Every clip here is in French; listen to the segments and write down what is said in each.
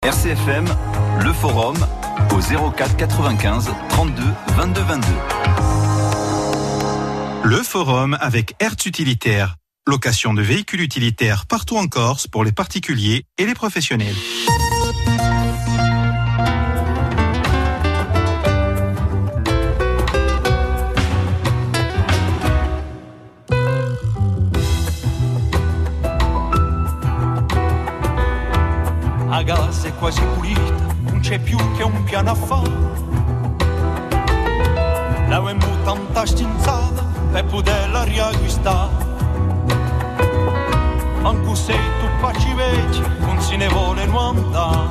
RCFM, le forum au 04 95 32 22 22. Le forum avec Hertz Utilitaire. Location de véhicules utilitaires partout en Corse pour les particuliers et les professionnels. La casa è quasi pulita, non c'è più che un piano a fare. L'avemo tanta stinzata per poterla riacquistare. Anche se tu facci vecchi, non se ne vuole andare.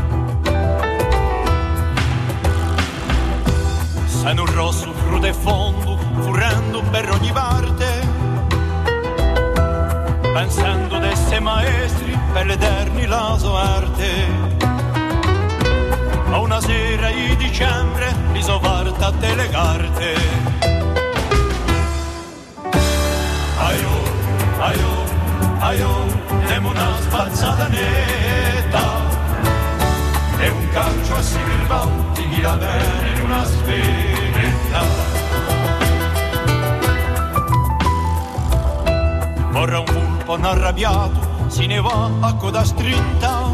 Sei un rosso crudo e fondo, furrando per ogni parte. Pensando d'esse maestri per l'eterni la sua arte. A una sera di dicembre li so varta delle carte. Aio, aio, aio, temo una spazzata netta e un calcio a Silvanti chi la bene in una sferetta. Vorrà un vulpo arrabbiato, se ne va a coda strinta.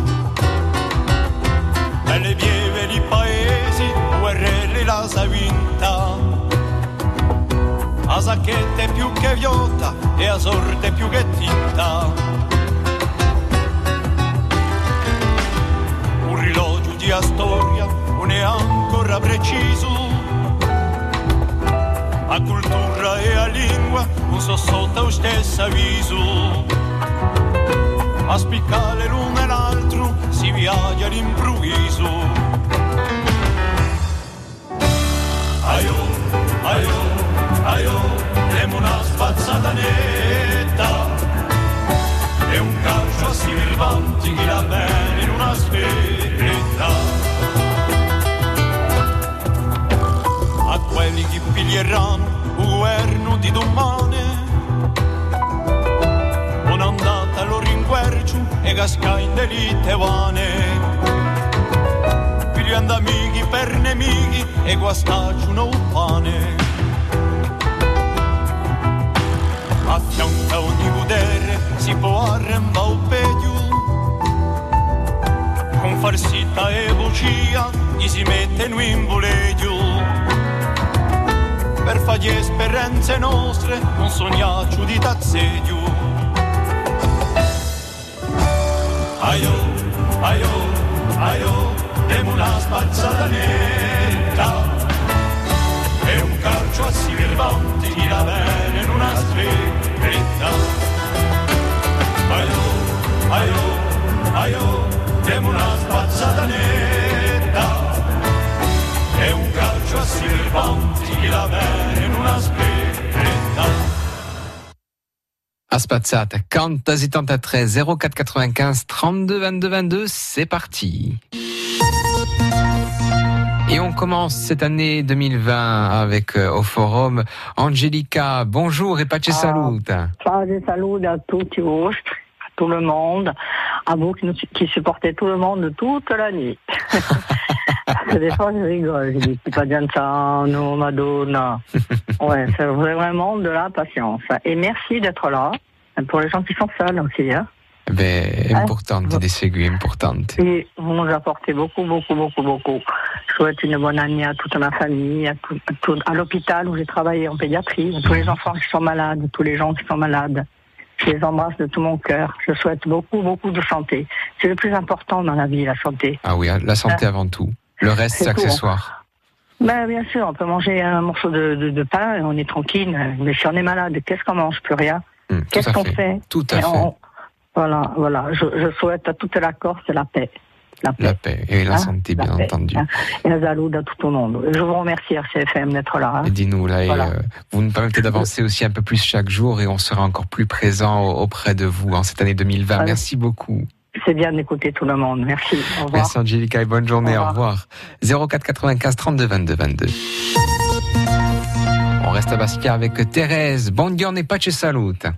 E le pieve di paesi, guerrelli la sa vinta. A sacchetta è più che viotta e a sorte più che tinta. Un rilogio di storia non è ancora preciso. A cultura e a lingua non so sotto lo stesso avviso. A spiccare l'uno e l'altro si viaggia all'improvviso. Aio, aio, aio, temo una spazzata netta e un calcio a Silvanti chi la bene in una sferetta. A quelli che piglieranno un governo di domani, non andata loro in quercio e casca in delite vane. Pigliando amici per nemici e guastacciano un pane. A fianco a ogni potere si può arrembare un pedio. Con farsita e vocia gli si mettono in voleggio. Per fare le esperienze nostre non sognaccio di tazzedio. Aio, aio, aio, temo una spazzata netta e un calcio a Silvanti chi la bene in una sferetta. Aio, aio, aio, temo una spazzata netta e un calcio a Silvanti chi la bene in una sferetta. A Spazzata, 40 04 95 32 22 22, c'est parti. Et on commence cette année 2020 avec au forum Angelica. Bonjour et pace salute. Salut à tutti vostri, à tout le monde, à vous qui supportez tout le monde toute la nuit. Des fois, je rigole, je dis, c'est pas Gianzano, Madonna. Ouais, c'est vraiment de la patience. Et merci d'être là, pour les gens qui sont seuls aussi, hein. Importante de seguire, importante. Et vous nous apportez beaucoup. Je souhaite une bonne année à toute ma famille, à l'hôpital où j'ai travaillé en pédiatrie, à tous les enfants qui sont malades, tous les gens qui sont malades. Je les embrasse de tout mon cœur. Je souhaite beaucoup de santé. C'est le plus important dans la vie, la santé. Ah oui, la santé avant tout. Le reste, c'est accessoire. Ben, bien sûr, on peut manger un morceau de pain et on est tranquille. Mais si on est malade, qu'est-ce qu'on mange? Plus rien. Qu'est-ce qu'on fait? Tout à fait. Voilà. Je souhaite à toute la Corse la paix. La paix et la santé, bien entendu. Et la salut à tout le monde. Je vous remercie, RCFM, d'être là. Et dis-nous, là, vous nous permettez d'avancer aussi un peu plus chaque jour et on sera encore plus présent auprès de vous en cette année 2020. Merci beaucoup. C'est bien d'écouter tout le monde. Merci. Au revoir. Merci Angelica et bonne journée. Au revoir. 04 95 32 22 22. On reste à Bastia avec Thérèse. Buongiorno e pace salute.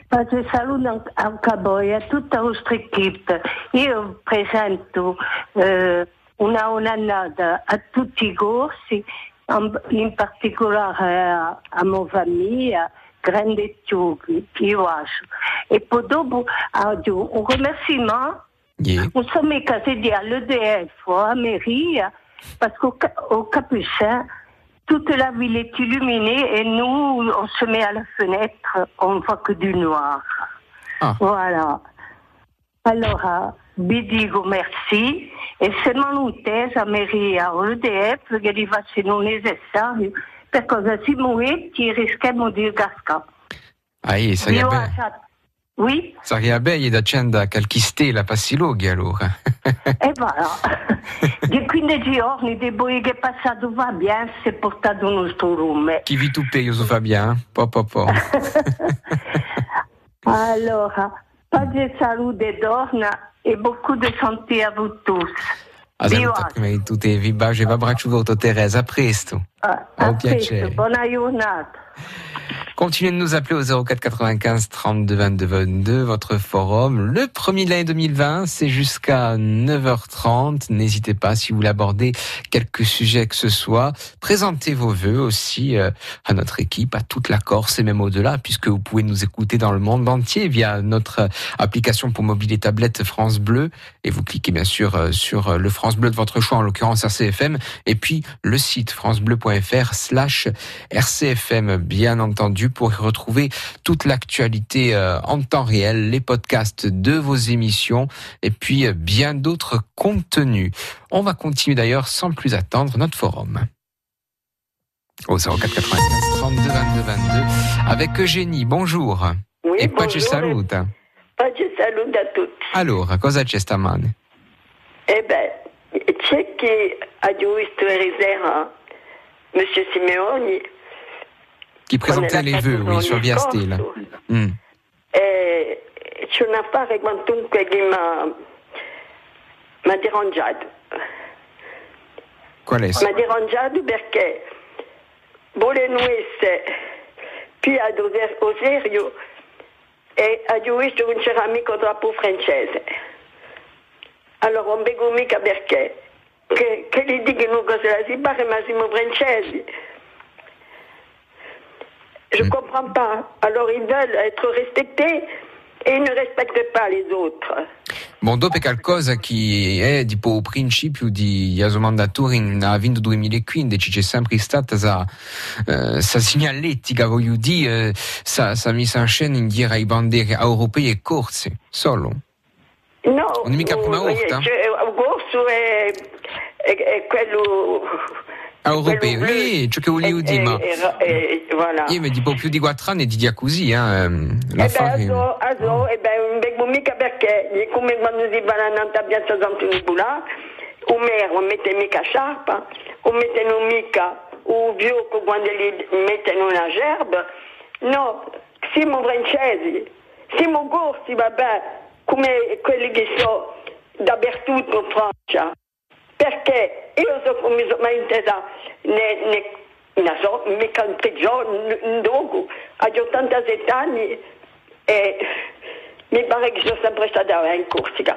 Faccio saluto anche a voi, a tutta la vostra equipe. Io presento una onannata a tutti i corsi, in particolare a mia famiglia, grande e piccoli, io faccio. E poi dopo un remerciement, non so mica se dire all'EDF o à mairie, parce qu'au Capucin, toute la ville est illuminée et nous, on se met à la fenêtre, on ne voit que du noir. Ah. Voilà. Allora, vi dico merci e se manutese a Maria o l'EDF che li facciano necessario per cosa si muovetti rischiamo di cascare. Sarebbe... Oui. Sarebbe bene accendere qualche stella passiloghi allora. E voilà. Di 15 giorni di voi che è passato va bene, si è portato un nostro lume. Chi vi tuppe io so fa bene? Po. Allora, pace e salute donna e beaucoup de santé a vous tous. A saluta prima di tutto e vi bacio e vi abbraccio Teresa, a presto. A presto, buona giornata. Continuez de nous appeler au 04 95 32 22 22, votre forum. Le premier de l'année 2020, c'est jusqu'à 9h30. N'hésitez pas, si vous voulez aborder quelques sujets que ce soit. Présentez vos vœux aussi à notre équipe, à toute la Corse et même au-delà, puisque vous pouvez nous écouter dans le monde entier via notre application pour mobile et tablette France Bleu. Et vous cliquez bien sûr sur le France Bleu de votre choix, en l'occurrence RCFM, et puis le site francebleu.fr/RCFM, bien entendu, pour y retrouver toute l'actualité en temps réel, les podcasts de vos émissions et puis bien d'autres contenus. On va continuer d'ailleurs sans plus attendre notre forum. Au 04 95 32 22 22 avec Eugénie. Bonjour. Oui, e bonjour. Pace saluta. Pace saluta a tutti. Allora, cosa c'è stamane? C'è che ha giusto Erisera, Monsieur Simeoni, qui présentait les vœux, oui, sur Via Stella. C'è un affare quantunque che mi ha derangiato. Qual è? Mi ha derangiato perché volevano essere più ad serio e ha visto che non c'era mica troppo francese. Allora non vedo mica perché. Che gli dicono cosa si parla, ma siamo francesi. Je ne comprends pas. Alors ils veulent être respectés e ils ne respectent pas les autres. Bon, dopo è qualcosa che è tipo il principio di mandatori a vinto 2015, c'è sempre stata sa segnaletica, voglio dire, sa messa in scena in dire ai bandiere europee e corse, solo. No, non è mica prima volta? Il corso è quello... Europeo, oui, ciò che volevo dire, ma voilà. Io mi dico più di 4 anni di dia così, l'affare. Non vedo mica perché, come quando si va a Piazza Sant'Unicola, o mero mette mica sciarpa, o mettono mica o biocco quando li mettono una gerba. No, siamo francesi, siamo corsi, vabbè, come quelli che sono dappertutto in Francia. Perché io so come sono mai intesa, non so, mica un peggiore, un dogo, ho 87 anni e mi pare che sono sempre stata in Corsica.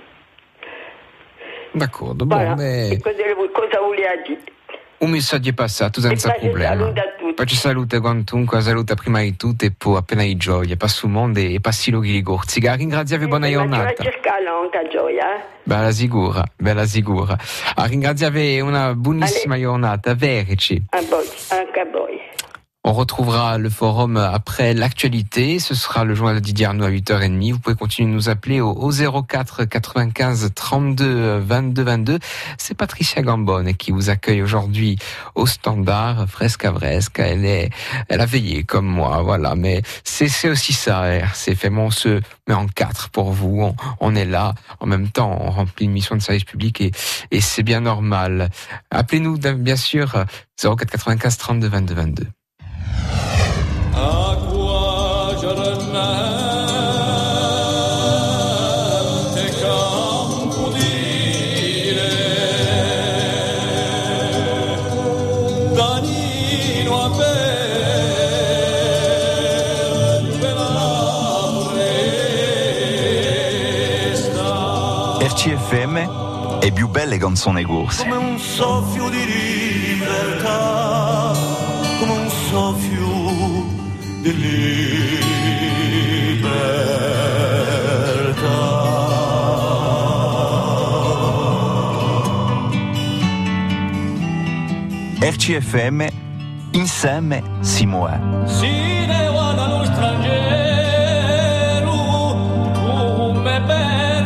D'accordo, voilà. Beh... Cosa volevo dire? Un messaggio è passato senza problema. Poi ci saluta quantunque, saluta prima di tutto e poi appena di gioia. Passi il mondo e passi lo di Corsica. Ringraziavi, buona giornata. Ma cercare anche gioia. Bella sicura. Ringraziavi, una buonissima giornata. Verici. A voi, anche a voi. On retrouvera le forum après l'actualité. Ce sera le journal de Didier Arnaud à 8h30. Vous pouvez continuer de nous appeler au 04 95 32 22 22. C'est Patricia Gambone qui vous accueille aujourd'hui au standard, fresque à fresque. Elle a veillé comme moi, voilà. Mais c'est aussi ça, RCFM. On se met en quatre pour vous. On est là. En même temps, on remplit une mission de service public et c'est bien normal. Appelez-nous, bien sûr, 04 95 32 22 22. Acqua giornate campodile Danino a per la RCFM è più belle canzoni corse. Come un soffio di libertà, come un soffio di libertà. RCFM insieme si muove. Si ne guarda lo straniero come per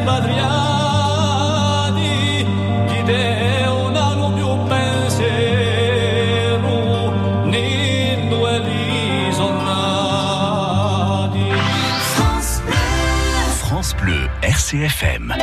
rispatriati, chi te non hanno più pensiero, né due risonnati. France Bleu, RCFM.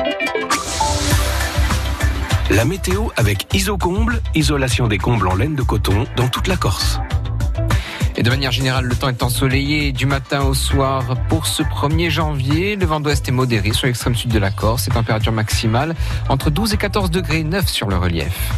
La météo avec Isocomble, isolation des combles en laine de coton dans toute la Corse. Et de manière générale, le temps est ensoleillé du matin au soir pour ce 1er janvier. Le vent d'ouest est modéré sur l'extrême sud de la Corse. Et température maximale entre 12 et 14 degrés 9 sur le relief.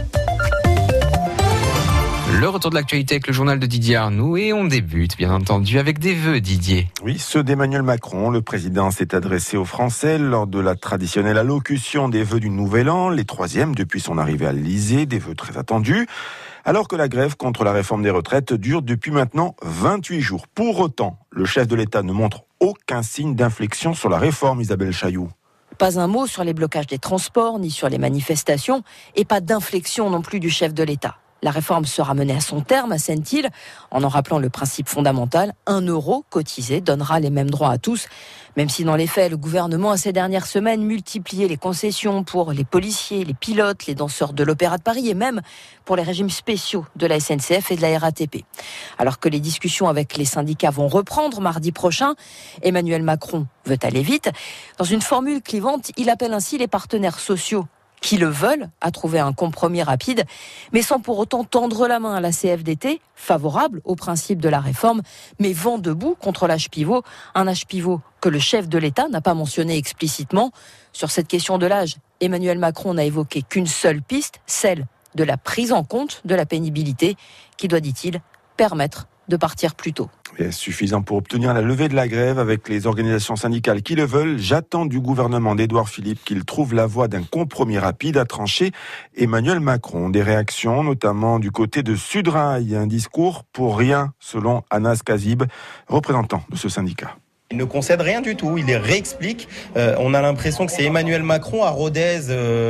Le retour de l'actualité avec le journal de Didier Arnoux et on débute bien entendu avec des vœux, Didier. Oui, ceux d'Emmanuel Macron. Le président s'est adressé aux Français lors de la traditionnelle allocution des vœux du Nouvel An, les 3e depuis son arrivée à l'Élysée, des vœux très attendus. Alors que la grève contre la réforme des retraites dure depuis maintenant 28 jours. Pour autant, le chef de l'État ne montre aucun signe d'inflexion sur la réforme, Isabelle Chailloux. Pas un mot sur les blocages des transports, ni sur les manifestations, et pas d'inflexion non plus du chef de l'État. La réforme sera menée à son terme, assène-t-il, en rappelant le principe fondamental, 1 euro cotisé donnera les mêmes droits à tous, même si dans les faits, le gouvernement a ces dernières semaines multiplié les concessions pour les policiers, les pilotes, les danseurs de l'Opéra de Paris et même pour les régimes spéciaux de la SNCF et de la RATP. Alors que les discussions avec les syndicats vont reprendre mardi prochain, Emmanuel Macron veut aller vite. Dans une formule clivante, il appelle ainsi les partenaires sociaux qui le veulent, à trouver un compromis rapide, mais sans pour autant tendre la main à la CFDT, favorable au principe de la réforme, mais vent debout contre l'âge pivot, un âge pivot que le chef de l'État n'a pas mentionné explicitement. Sur cette question de l'âge, Emmanuel Macron n'a évoqué qu'une seule piste, celle de la prise en compte de la pénibilité, qui doit, dit-il, permettre de partir plus tôt. Et suffisant pour obtenir la levée de la grève avec les organisations syndicales qui le veulent. J'attends du gouvernement d'Édouard Philippe qu'il trouve la voie d'un compromis rapide, a tranché Emmanuel Macron. Des réactions, notamment du côté de Sudrail. Un discours pour rien, selon Anas Kazib, représentant de ce syndicat. Il ne concède rien du tout, il les réexplique. On a l'impression que c'est Emmanuel Macron à Rodez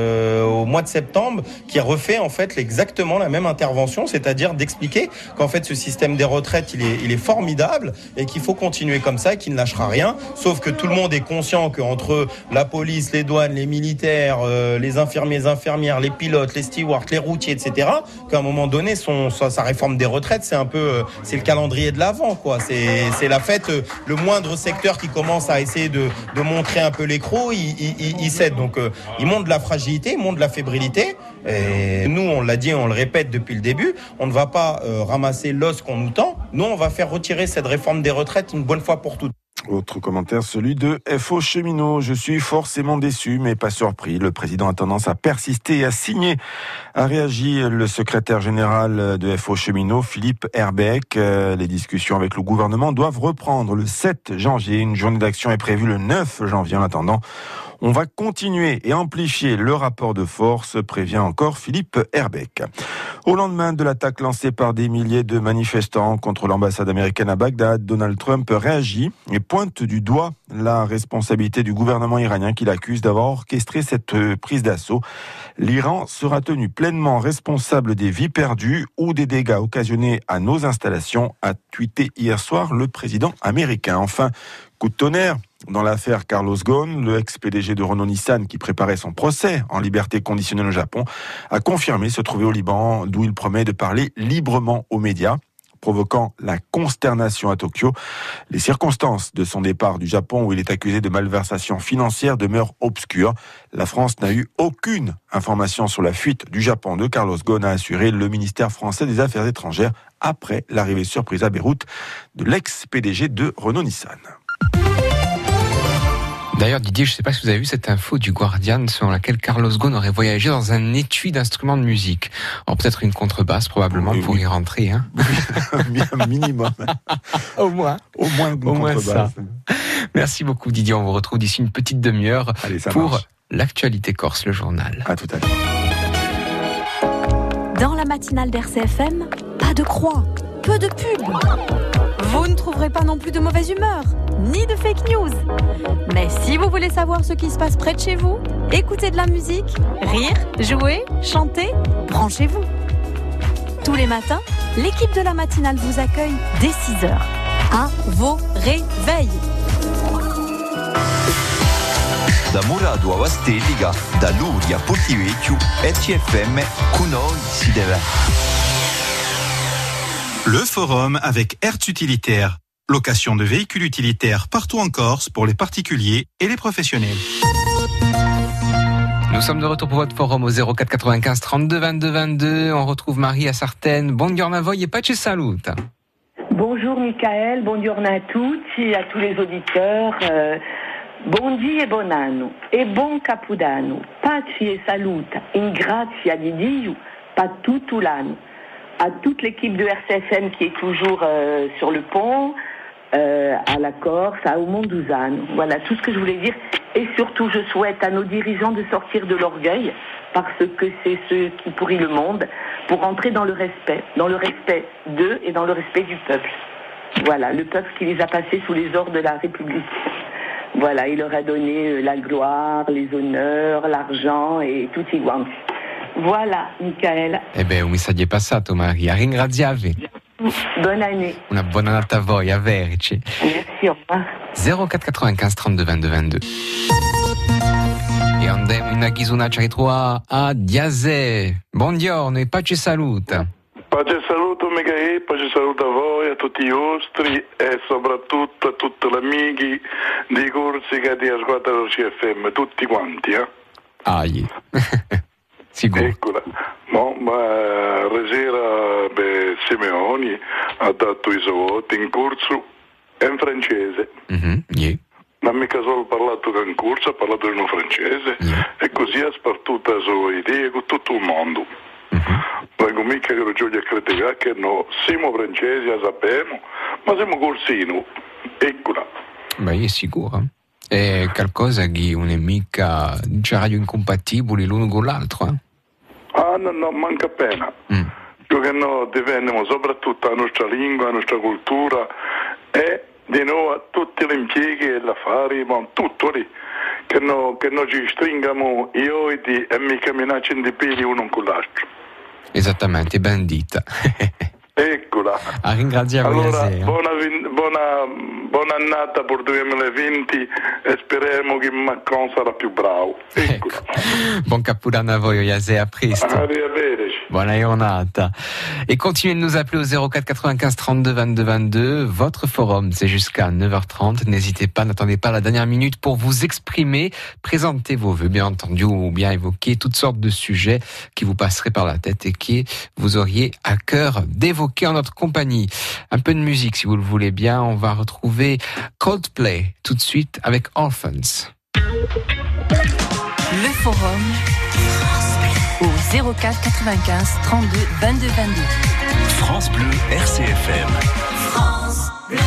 au mois de septembre qui refait en fait exactement la même intervention, c'est-à-dire d'expliquer qu'en fait ce système des retraites il est formidable et qu'il faut continuer comme ça, qu'il ne lâchera rien. Sauf que tout le monde est conscient qu'entre la police, les douanes, les militaires, les infirmiers, les infirmières, les pilotes, les stewards, les routiers, etc., qu'à un moment donné sa réforme des retraites c'est un peu c'est le calendrier de l'Avent quoi. C'est la fête, le moindre secteur qui commence à essayer de montrer un peu l'écrou, il cède. Donc il montre de la fragilité, il montre de la fébrilité. Et nous, on l'a dit, on le répète depuis le début, on ne va pas ramasser l'os qu'on nous tend. Nous, on va faire retirer cette réforme des retraites une bonne fois pour toutes. Autre commentaire, celui de FO Cheminot. Je suis forcément déçu, mais pas surpris. Le président a tendance à persister et à signer. A réagi le secrétaire général de FO Cheminot, Philippe Herbeck. Les discussions avec le gouvernement doivent reprendre le 7 janvier. Une journée d'action est prévue le 9 janvier. En attendant, on va continuer et amplifier le rapport de force, prévient encore Philippe Herbeck. Au lendemain de l'attaque lancée par des milliers de manifestants contre l'ambassade américaine à Bagdad, Donald Trump réagit et pointe du doigt la responsabilité du gouvernement iranien qu'il accuse d'avoir orchestré cette prise d'assaut. L'Iran sera tenu pleinement responsable des vies perdues ou des dégâts occasionnés à nos installations, a tweeté hier soir le président américain. Enfin, coup de tonnerre dans l'affaire Carlos Ghosn, le ex-PDG de Renault-Nissan qui préparait son procès en liberté conditionnelle au Japon, a confirmé se trouver au Liban, d'où il promet de parler librement aux médias, provoquant la consternation à Tokyo. Les circonstances de son départ du Japon, où il est accusé de malversation financière, demeurent obscures. La France n'a eu aucune information sur la fuite du Japon de Carlos Ghosn, a assuré le ministère français des Affaires étrangères après l'arrivée surprise à Beyrouth de l'ex-PDG de Renault-Nissan. D'ailleurs, Didier, je ne sais pas si vous avez vu cette info du Guardian selon laquelle Carlos Ghosn aurait voyagé dans un étui d'instruments de musique. Alors peut-être une contrebasse probablement pour y rentrer. Hein. Un minimum. Au moins une contrebasse. Ça. Merci beaucoup Didier, on vous retrouve d'ici une petite demi-heure pour l'actualité corse, le journal. À tout à l'heure. Dans la matinale d'RCFM, pas de croix, peu de pub. Vous ne trouverez pas non plus de mauvaise humeur, ni de fake news. Mais si vous voulez savoir ce qui se passe près de chez vous, écoutez de la musique, rire, jouer, chanter, branchez-vous. Tous les matins, l'équipe de la matinale vous accueille dès 6h. À vos réveils. Da Murado a Vastelliga, da Luri a Portivecchio, RCFM, con noi si deve. Le forum avec Hertz Utilitaire. Location de véhicules utilitaires partout en Corse pour les particuliers et les professionnels. Nous sommes de retour pour votre forum au 04 95 32 22 22. On retrouve Marie à Sartène. Buongiorno a voi e pace salute. Bonjour Michael, buongiorno a tutti, a tous les auditeurs. Buon dia e buon anno e buon capodanno. Pace e salute in grazia di Dio per tutto l'anno. À toute l'équipe de RCFM qui est toujours sur le pont, à la Corse, à Mondouzane. Voilà tout ce que je voulais dire. Et surtout, je souhaite à nos dirigeants de sortir de l'orgueil, parce que c'est ce qui pourrit le monde, pour entrer dans le respect d'eux et dans le respect du peuple. Voilà, le peuple qui les a passés sous les ordres de la République. Voilà, il leur a donné la gloire, les honneurs, l'argent et tutti quanti. Voilà, Michael. Un messaggio è passato, Maria. Ringraziavi. Bonne année. Una buona annata a voi, a Verici. Merci, au revoir. 04 95 32 22 22. E andiamo in Ghisonaccia ritrova a Diazè. Buongiorno e pace saluta. Pace saluto Michael, pace saluto a voi, a tutti i vostri e soprattutto a tutti gli amici di Corsica di ascoltano CFM, tutti quanti. Sicuro. Eccola. Ma resera Simeoni ha dato i suoi voti in corso in francese. Yeah. Ma mica solo parlato in corso, ha parlato in francese e così ha spartuto le sue idee con tutto il mondo. Non mica che lo gioia a criticare che no, siamo francesi, lo sappiamo, ma siamo corsino. Eccola. Beh, è sicuro. È qualcosa che non è mica incompatibili l'uno con l'altro, No, manca appena. Perché noi difendiamo soprattutto la nostra lingua, la nostra cultura e di noi tutti gli impieghi e gli affari, ma tutto lì, che noi ci stringiamo i oidi e mi camminacci di piedi uno con l'altro. Esattamente, bandita. Eccola. Ringraziamo allora, buona annata per 2020 e speriamo che Macron sarà più bravo. Eccola. Buon Capodanno a voi, Oyase, a presto. Arrivederci. Buona giornata. Et continuez de nous appeler au 04 95 32 22 22. Votre forum, c'est jusqu'à 9h30. N'hésitez pas, n'attendez pas la dernière minute pour vous exprimer. Présentez vos vœux, bien entendu, ou bien évoquer toutes sortes de sujets qui vous passeraient par la tête et qui vous auriez à cœur d'évoquer en notre compagnie. Un peu de musique, si vous le voulez bien. On va retrouver Coldplay tout de suite avec Orphans. Le forum au 04 95 32 22 22. France Bleu RCFM. France Bleu.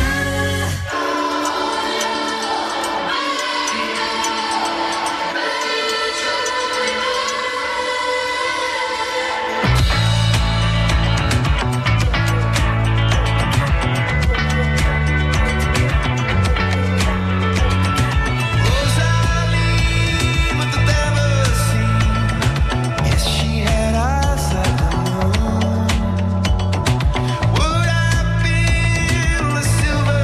Silver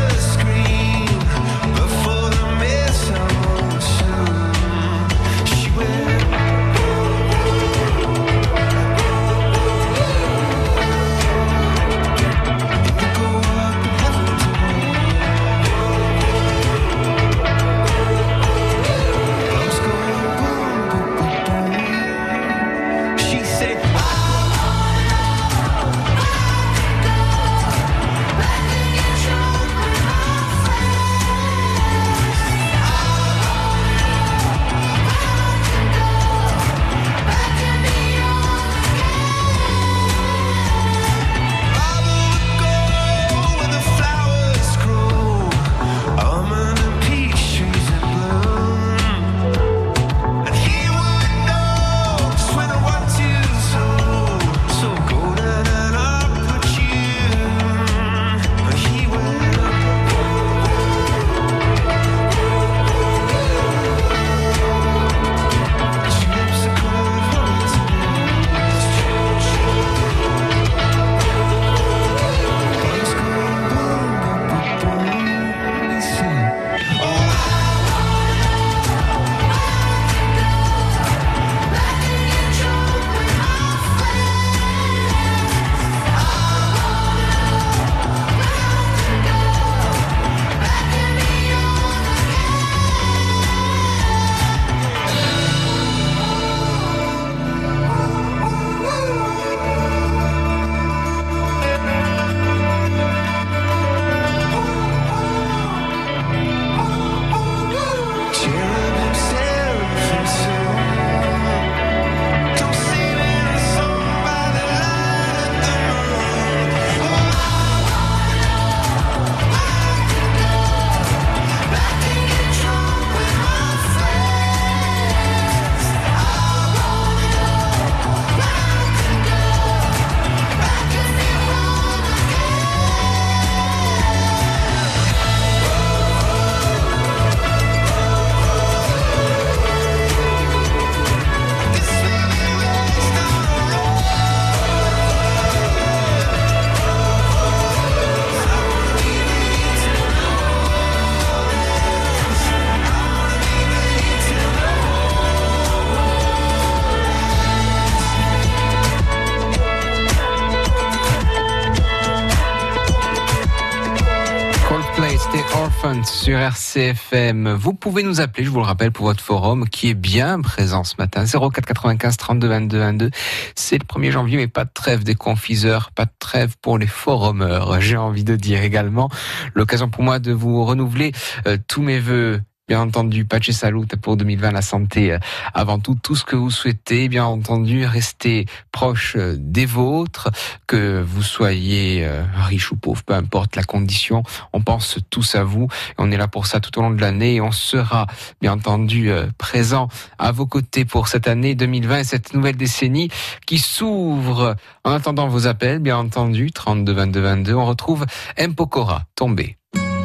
Elephant sur RCFM. Vous pouvez nous appeler, je vous le rappelle, pour votre forum qui est bien présent ce matin. 04 95 32 22 22. C'est le 1er janvier, mais pas de trêve des confiseurs, pas de trêve pour les forumeurs. J'ai envie de dire également l'occasion pour moi de vous renouveler tous mes vœux. Bien entendu, Pace Salut pour 2020, la santé avant tout ce que vous souhaitez. Bien entendu, restez proche des vôtres, que vous soyez riche ou pauvre, peu importe la condition. On pense tous à vous. On est là pour ça tout au long de l'année et on sera bien entendu présent à vos côtés pour cette année 2020 et cette nouvelle décennie qui s'ouvre. En attendant vos appels, bien entendu, 32 22 22, on retrouve M. Pokora, Tombé.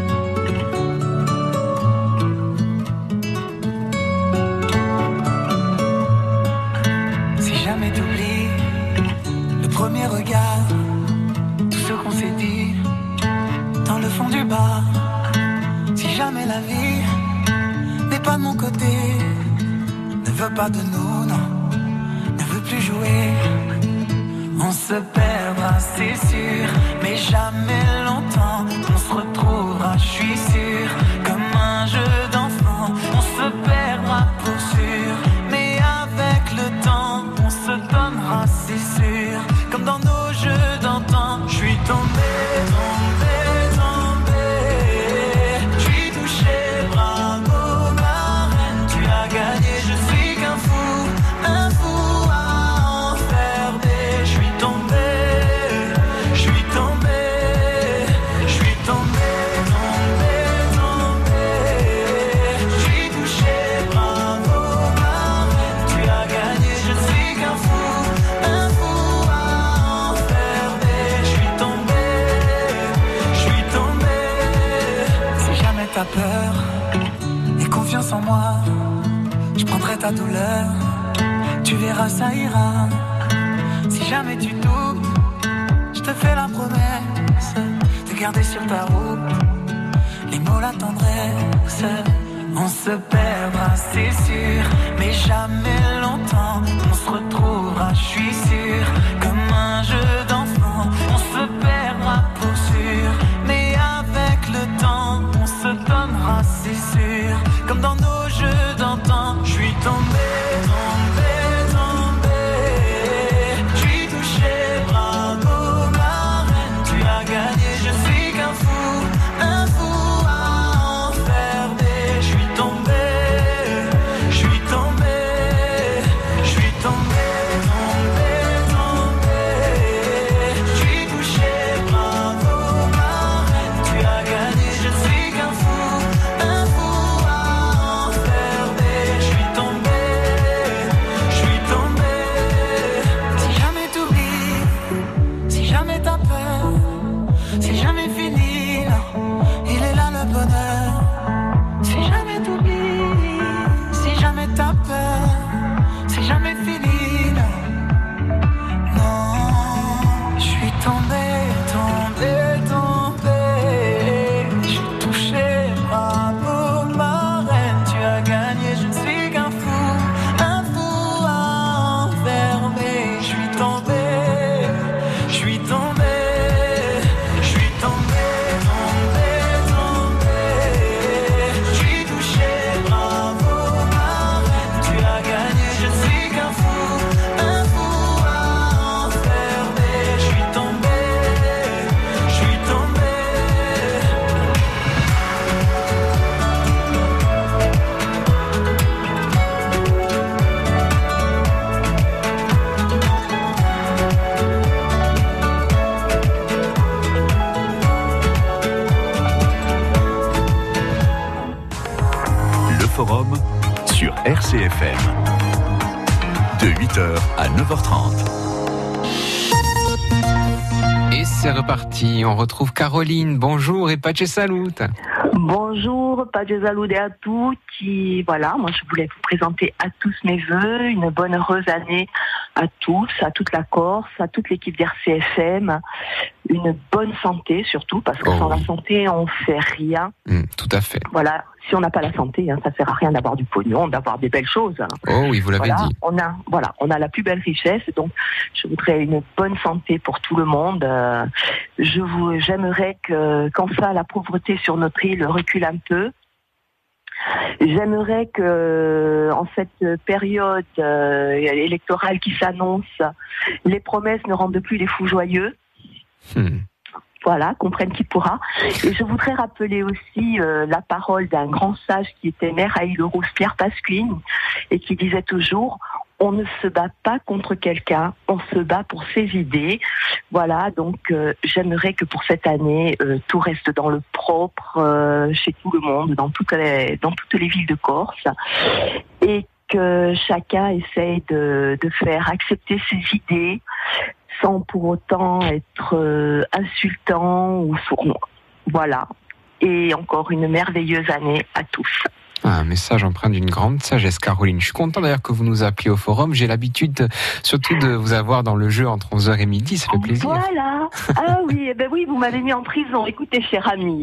Premier regard, tout ce qu'on s'est dit dans le fond du bar. Si jamais la vie n'est pas de mon côté, ne veut pas de nous, non, ne veut plus jouer, on se perdra, c'est sûr, mais jamais longtemps. On se retrouvera, je suis sûr, comme un jeu d'enfant. On se perdra pour sûr, mais avec le temps, on se donnera, c'est sûr. Comme dans nos jeux d'antan, je suis tombé, je suis touché, bravo ma reine, tu as gagné, je suis qu'un fou à enfermer. Je suis tombé, je suis tombé, je suis tombé, je suis touché, bravo ma reine, tu as gagné, je suis qu'un fou ta peur et confiance en moi, je prendrai ta douleur, tu verras ça ira. Si jamais tu doutes, je te fais la promesse de garder sur ta route les mots, la tendresse. On se perdra, c'est sûr, mais jamais longtemps. On se retrouvera, je suis sûr, comme un jeu d'enfant. On se perdra pour sûr, mais avec le temps on se donnera, c'est sûr, comme dans nos jeux d'antan. Je suis tombé, je suis touché, bravo ma reine, tu as gagné, je suis qu'un fou à enfermer. Je suis tombé, je suis tombé, je suis tombé, je suis touché, bravo ma reine, tu as gagné, je suis qu'un fou à enfermer. Je suis tombé, je suis tombé. Si jamais t'oublies, si jamais t'as peur, si jamais fini, non, il est là le bonheur. Si jamais t'oublies, si jamais t'as peur, si jamais fini, non, je suis tombé, je suis touché, bravo ma reine, tu as gagné, je ne suis qu'un fou à enfermer. Je suis tombé, je suis tombé, je suis tombé, je suis touché, bravo ma reine, tu as gagné, je ne suis qu'un fou à enfermer. Je suis tombé, je suis tombé. Le forum sur RCFM. De 8h à 9h30. Et c'est reparti, on retrouve Caroline. Bonjour et Pace Salut. Bonjour, Pace Salut à tous. Voilà, moi je voulais vous présenter à tous mes vœux, une bonne heureuse année à tous, à toute la Corse, à toute l'équipe d'RCFM, une bonne santé surtout, parce que sans la santé, on fait rien. Tout à fait. Voilà, si on n'a pas la santé, ça sert à rien d'avoir du pognon, d'avoir des belles choses. Oh oui, vous l'avez dit. On a la plus belle richesse, donc je voudrais une bonne santé pour tout le monde. J'aimerais que, quand ça, la pauvreté sur notre île recule un peu. J'aimerais que, en cette période électorale qui s'annonce, les promesses ne rendent plus les fous joyeux. Voilà, comprenne qui pourra. Et je voudrais rappeler aussi la parole d'un grand sage qui était maire à Île-aux-Roses, Pierre Pasquine, et qui disait toujours: on ne se bat pas contre quelqu'un, on se bat pour ses idées. Voilà, donc j'aimerais que pour cette année, tout reste dans le propre chez tout le monde, dans toutes les villes de Corse, et que chacun essaye de faire accepter ses idées sans pour autant être insultant ou sourd. Voilà. Et encore une merveilleuse année à tous. Un message empreint d'une grande sagesse, Caroline. Je suis content d'ailleurs que vous nous appeliez au forum. J'ai l'habitude surtout de vous avoir dans le jeu entre 11h et midi, ça fait plaisir. Voilà. Ah oui, oui, vous m'avez mis en prison. Écoutez, cher ami,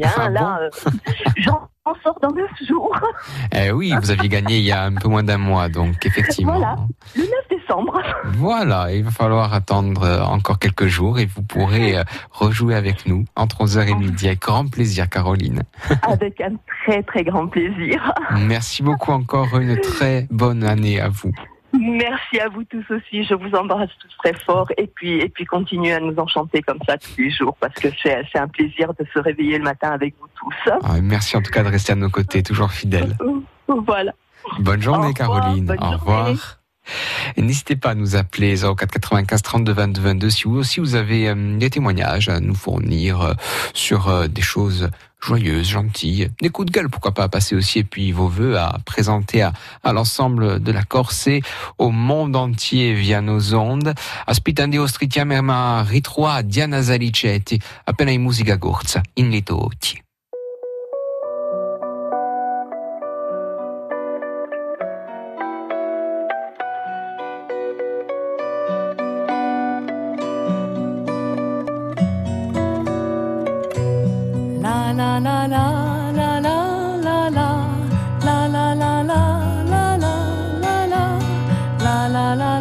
j'en sors dans 9 jours. Oui, vous aviez gagné il y a un peu moins d'un mois, donc effectivement. Voilà, le 9 décembre. Voilà, il va falloir attendre encore quelques jours et vous pourrez rejouer avec nous entre 11h et midi. Avec grand plaisir, Caroline. Avec un très très grand plaisir. Merci beaucoup, encore une très bonne année à vous. Merci à vous tous aussi, je vous embrasse tous très fort et puis continuez à nous enchanter comme ça tous les jours parce que c'est un plaisir de se réveiller le matin avec vous tous. Merci en tout cas de rester à nos côtés, toujours fidèles. Voilà. Bonne journée, Caroline. Bonne Au revoir. Journée. Et n'hésitez pas à nous appeler 04 95 32 22 22 si vous aussi vous avez des témoignages à nous fournir sur des choses joyeuses, gentilles, des coups de gueule, pourquoi pas passer aussi, et puis vos vœux à présenter à l'ensemble de la Corse et au monde entier via nos ondes. Aspettando i vostri chiamami ritroa Diana Zalicetti appena in musica corsa in Litotti. La la la la la la la la la la la la la la la la la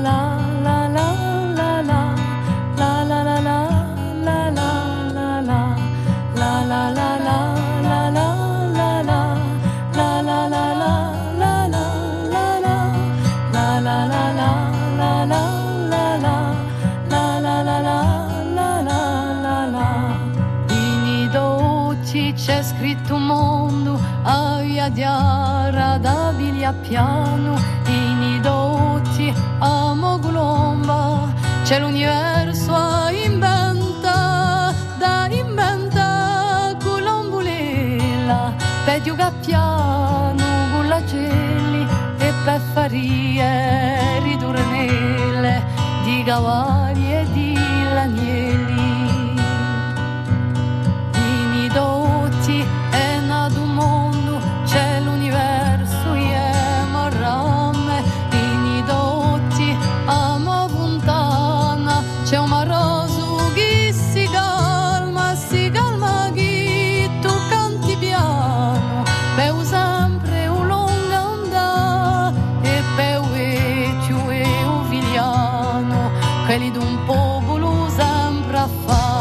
c'è scritto un mondo a diara da biglia piano in i dotti a Mogulomba c'è l'universo a inventa con l'ambulella per piano con la gelli e per farie ridurnelle di cavalli e di l'agnelli dotti è nato un mondo c'è l'universo e marrame in i dotti a ma puntana c'è un marroso che si calma chi tu canti piano peu sempre un lunga onda e peu vecchio e un figliano quelli d'un popolo sempre a fare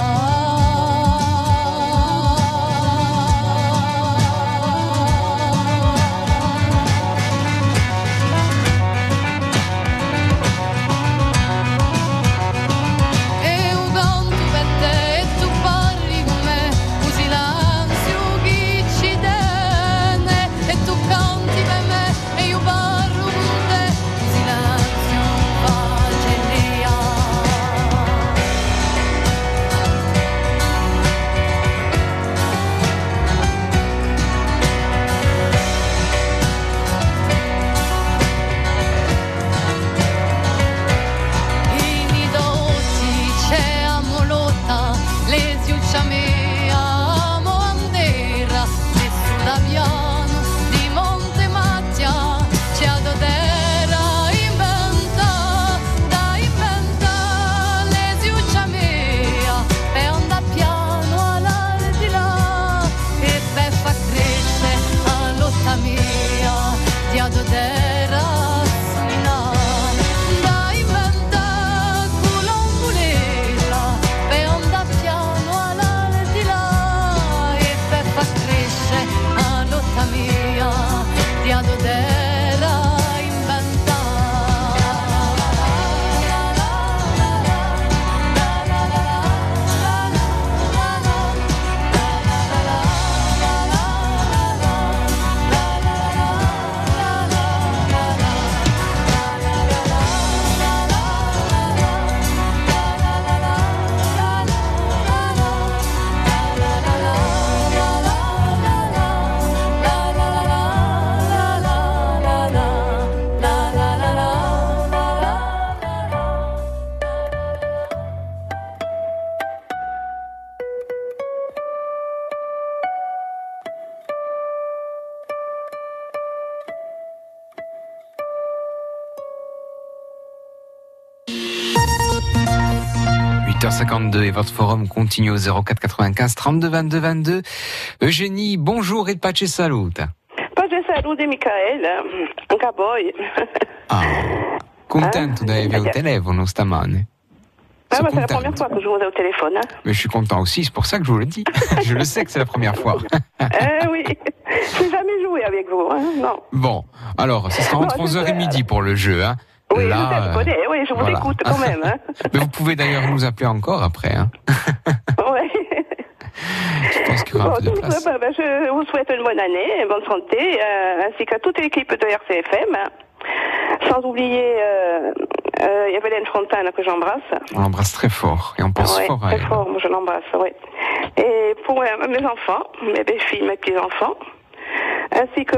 8h52 et votre forum continue au 04 95 32 22 22. Eugénie, bonjour e pace saluta. Pace salute Michael, anche a voi. Contento di avervi au téléphone stamane. Ah, c'est la première fois que je vous ai au téléphone. Hein. Mais je suis content aussi, c'est pour ça que je vous le dis. Je le sais que c'est la première fois. Oui, je n'ai jamais joué avec vous, hein, non. Bon, alors, ce sera entre 11h et midi pour le jeu. Hein. Oui, là, je vous écoute quand même. Hein. Mais vous pouvez d'ailleurs nous appeler encore après. Hein. Oui. Je pense qu'il y aura un peu de place. Je vous souhaite une bonne année, une bonne santé, ainsi qu'à toute l'équipe de RCFM. Sans oublier Evelyne Fontane que j'embrasse. On l'embrasse très fort et on pense fort à elle. Très fort, moi je l'embrasse, oui. Et pour mes enfants, mes belles-filles, mes petits-enfants, ainsi que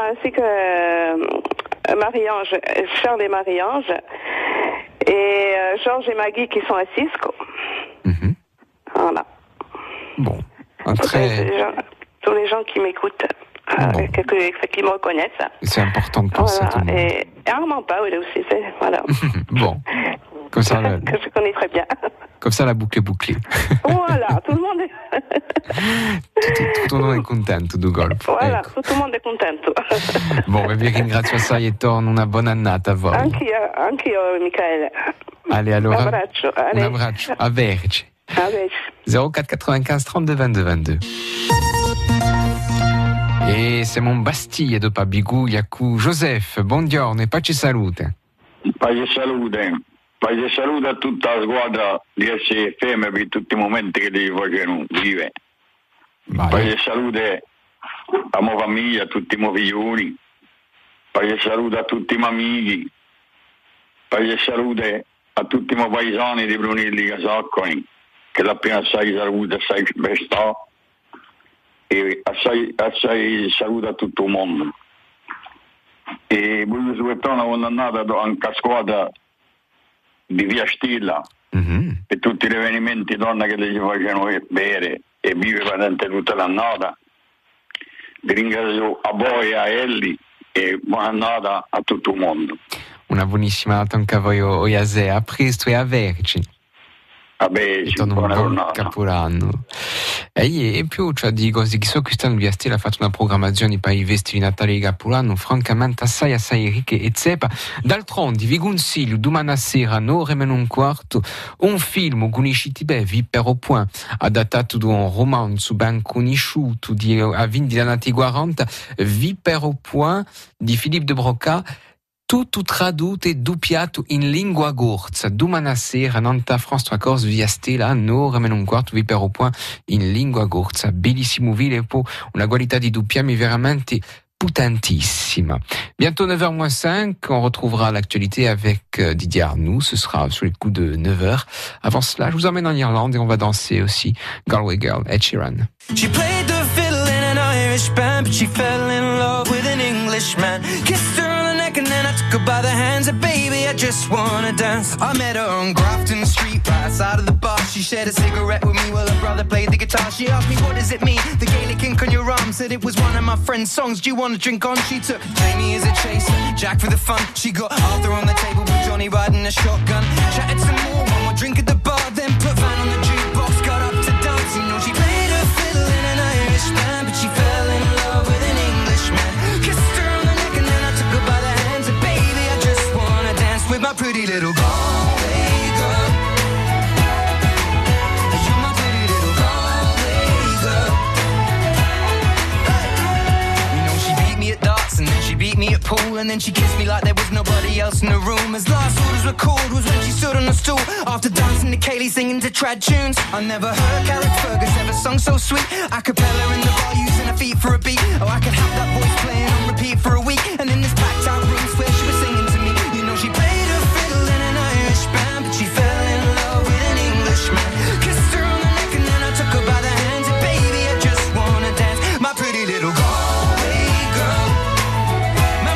Marie-Ange, Charles et Marie-Ange, et Georges et Maggie qui sont à Cisco. Mm-hmm. Voilà. Bon, tous les gens qui m'écoutent. Qui me reconnaissent. C'est important de penser à tout le monde. Et Armand Paul aussi, voilà. Bon, comme ça, que je connais très bien. Comme ça, la boucle est bouclée. Voilà, tout le monde est... Tutto il mondo è contento du golf. Voilà, ecco. tutto il mondo è contento. Bon, vi ringrazio assai e torno una buona annata a voi. Anch'io, Michele. Allez, allora, un abbraccio. A verci. 04 95 32 22 22. E siamo in Bastiglia dopo a Biguglia con Joseph. Buongiorno e pace salute. Pace salute a tutta la squadra di SFM per tutti i momenti che li facevano vive. Pace salute a mia famiglia, a tutti i miei figlioli. Pace salute a tutti i miei amici. Pace salute a tutti i miei paesani di Brunelli Casacconi, che l'appena assai salute, assai bestò. E assai saluto a tutto il mondo. E voglio souhaitare una buona annata anche a squadra di Via Stilla e tutti gli avvenimenti donna che le facevano bere e vive durante tutta l'annata. Vi ringrazio a voi e a Elli e buona annata a tutto il mondo. Una buonissima annata anche a voi, Oiase. A presto e a verci. Un buon Capodanno. E in più, cioè, dico, che so che quest'anno Via Stella ha fatto una programmazione per i vestiti di Natale di Capodanno francamente assai ricche e zeppa. D'altronde vi consiglio domani sera, 9:15, un film conosciuto vi per o point, adattato da un romanzo ben conosciuto a 20 anni 40, vi per o point di Philippe de Broca. Tutto tradotto e doppiato in lingua gorza. Domani sera, Nanta France 3 Corse Via Stella, 9:15, vi per o point in lingua gorza. Bellissimo video, una qualità di doppiami veramente potentissima. Bientôt 9h-5, on retrouvera l'actualité avec Didier Arnoux. Ce sera sur les coups de 9h. Avant cela, je vous emmène en Irlande et on va danser aussi Galway Girl, Ed Sheeran. She played the fiddle in an Irish band, but she fell in love with an Englishman. Kissed her on the neck and then I took her by the hands. And baby, I just wanna dance. I met her on Grafton Street, right outside of the bar. She shared a cigarette with me while her brother played the guitar. She asked me, what does it mean? The Gaelic ink on your arm. Said it was one of my friend's songs. Do you want to drink on? She took Jamie as a chaser, Jack for the fun. She got Arthur on the table with Johnny riding a shotgun. Chatted some more, one more drink at the bar. Then put Van on the jukebox, got up to dance. You know she played her fiddle in an Irish band, but she fell in love with an Englishman. Kissed her on the neck and then I took her by the hands. And baby, I just wanna dance with my pretty little Galway girl. You're my pretty little Galway girl. Hey. You know she beat me at darts and then she beat me at pool, and then she kissed me like there was nobody else in the room. As last orders were called was when she stood on a stool after dancing to Kaylee singing to trad tunes. I never heard Gareth Fergus ever sung so sweet. A cappella in the bar using her feet for a beat. Oh, I could have that voice playing on repeat for a week. And in this packed out room where she was singing to me. You know she played her fiddle in an Irish band, but she fell in love with an Englishman. Kissed her on the neck and then I took her by the hands. And baby, I just wanna dance, my pretty little Galway girl. My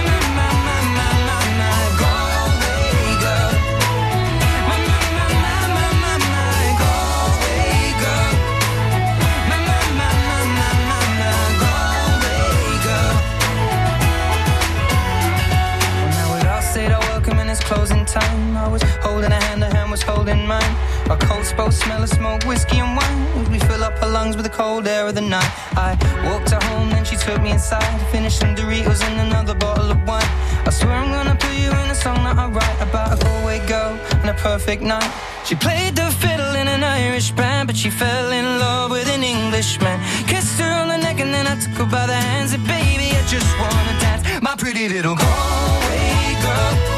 Galway girl. My Galway girl. My Galway girl. was holding mine. Our coats both smell of smoke, whiskey and wine. We fill up her lungs with the cold air of the night. I walked her home, then she took me inside. Finished some Doritos and another bottle of wine. I swear I'm gonna put you in a song that I write about a Galway girl and a perfect night. She played the fiddle in an Irish band, but she fell in love with an Englishman. Kissed her on the neck and then I took her by the hands. And baby, I just wanna dance, my pretty little Galway girl.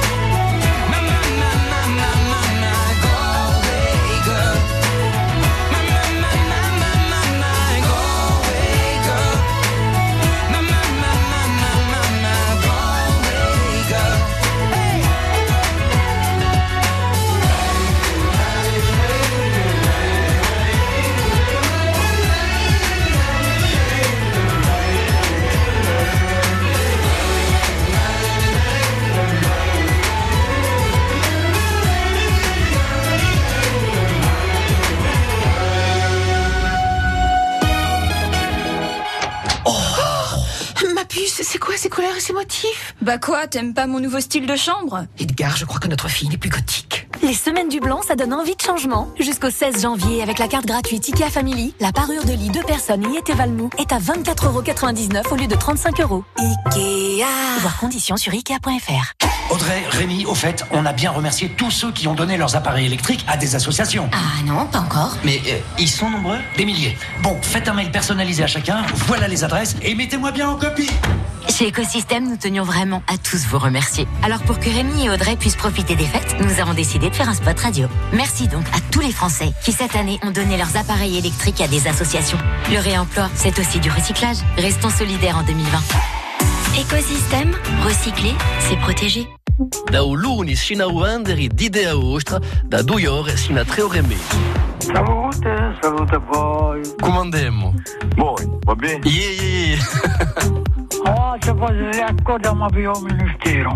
C'est quoi ces couleurs et ces motifs? Bah quoi, t'aimes pas mon nouveau style de chambre? Edgar, je crois que notre fille n'est plus gothique. Les semaines du blanc, ça donne envie de changement. Jusqu'au 16 janvier, avec la carte gratuite IKEA Family, la parure de lit 2 personnes Yeti Valmont est à 24,99 € au lieu de 35 €. IKEA. Voir conditions sur Ikea.fr. Audrey, Rémi, au fait, on a bien remercié tous ceux qui ont donné leurs appareils électriques à des associations. Ah non, pas encore. Mais ils sont nombreux? Des milliers. Bon, faites un mail personnalisé à chacun, voilà les adresses, et mettez-moi bien en copie. Chez Écosystème, nous tenions vraiment à tous vous remercier. Alors pour que Rémi et Audrey puissent profiter des fêtes, nous avons décidé de faire un spot radio. Merci donc à tous les Français qui cette année ont donné leurs appareils électriques à des associations. Le réemploi, c'est aussi du recyclage. Restons solidaires en 2020. Écosystème, recycler, c'est protéger. Da luni sino a vendere d'Idea Ostra, da 2 ore sino a 3 ore e mezza. Salute poi. Come andiamo? Voi, va bene? Yeah. Se fosse accordo ma più al ministero.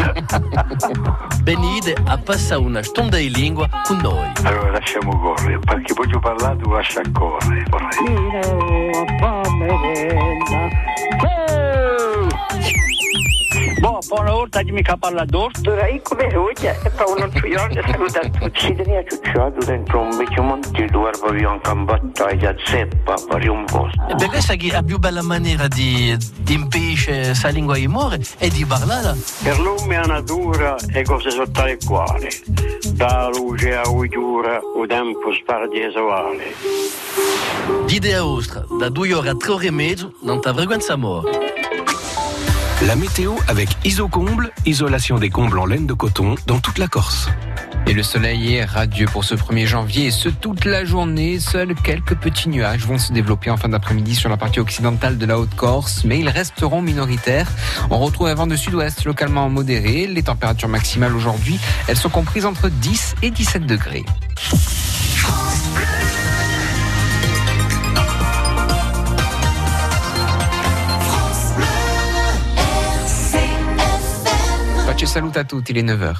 Venite a passare una stonda di lingua con noi. Allora lasciamo correre, perché voglio parlare, tu lascia correre. Boh, poi una volta che mi parla d'orto. Ora, io come roglia, e poi uno ciuione saluta tutti. Si tenia ciucciato dentro un vecchio montillo, avevo un cambattaia zeppa, per un posto. E questa che è la più bella maniera di impedire questa lingua di amore è di parlare. Per l'uomo la natura è cosa sotto le quali, da luce a uiura, o tempo spardi esoale. D'Idea Ostra, da 2 ore a 3 ore e mezzo, non t'avrei vergogna amore. La météo avec Isocomble, isolation des combles en laine de coton dans toute la Corse. Et le soleil est radieux pour ce 1er janvier, et ce toute la journée. Seuls quelques petits nuages vont se développer en fin d'après-midi sur la partie occidentale de la Haute-Corse, mais ils resteront minoritaires. On retrouve un vent de sud-ouest localement modéré. Les températures maximales aujourd'hui, elles sont comprises entre 10 et 17 degrés. Salut à toutes, il est 9h.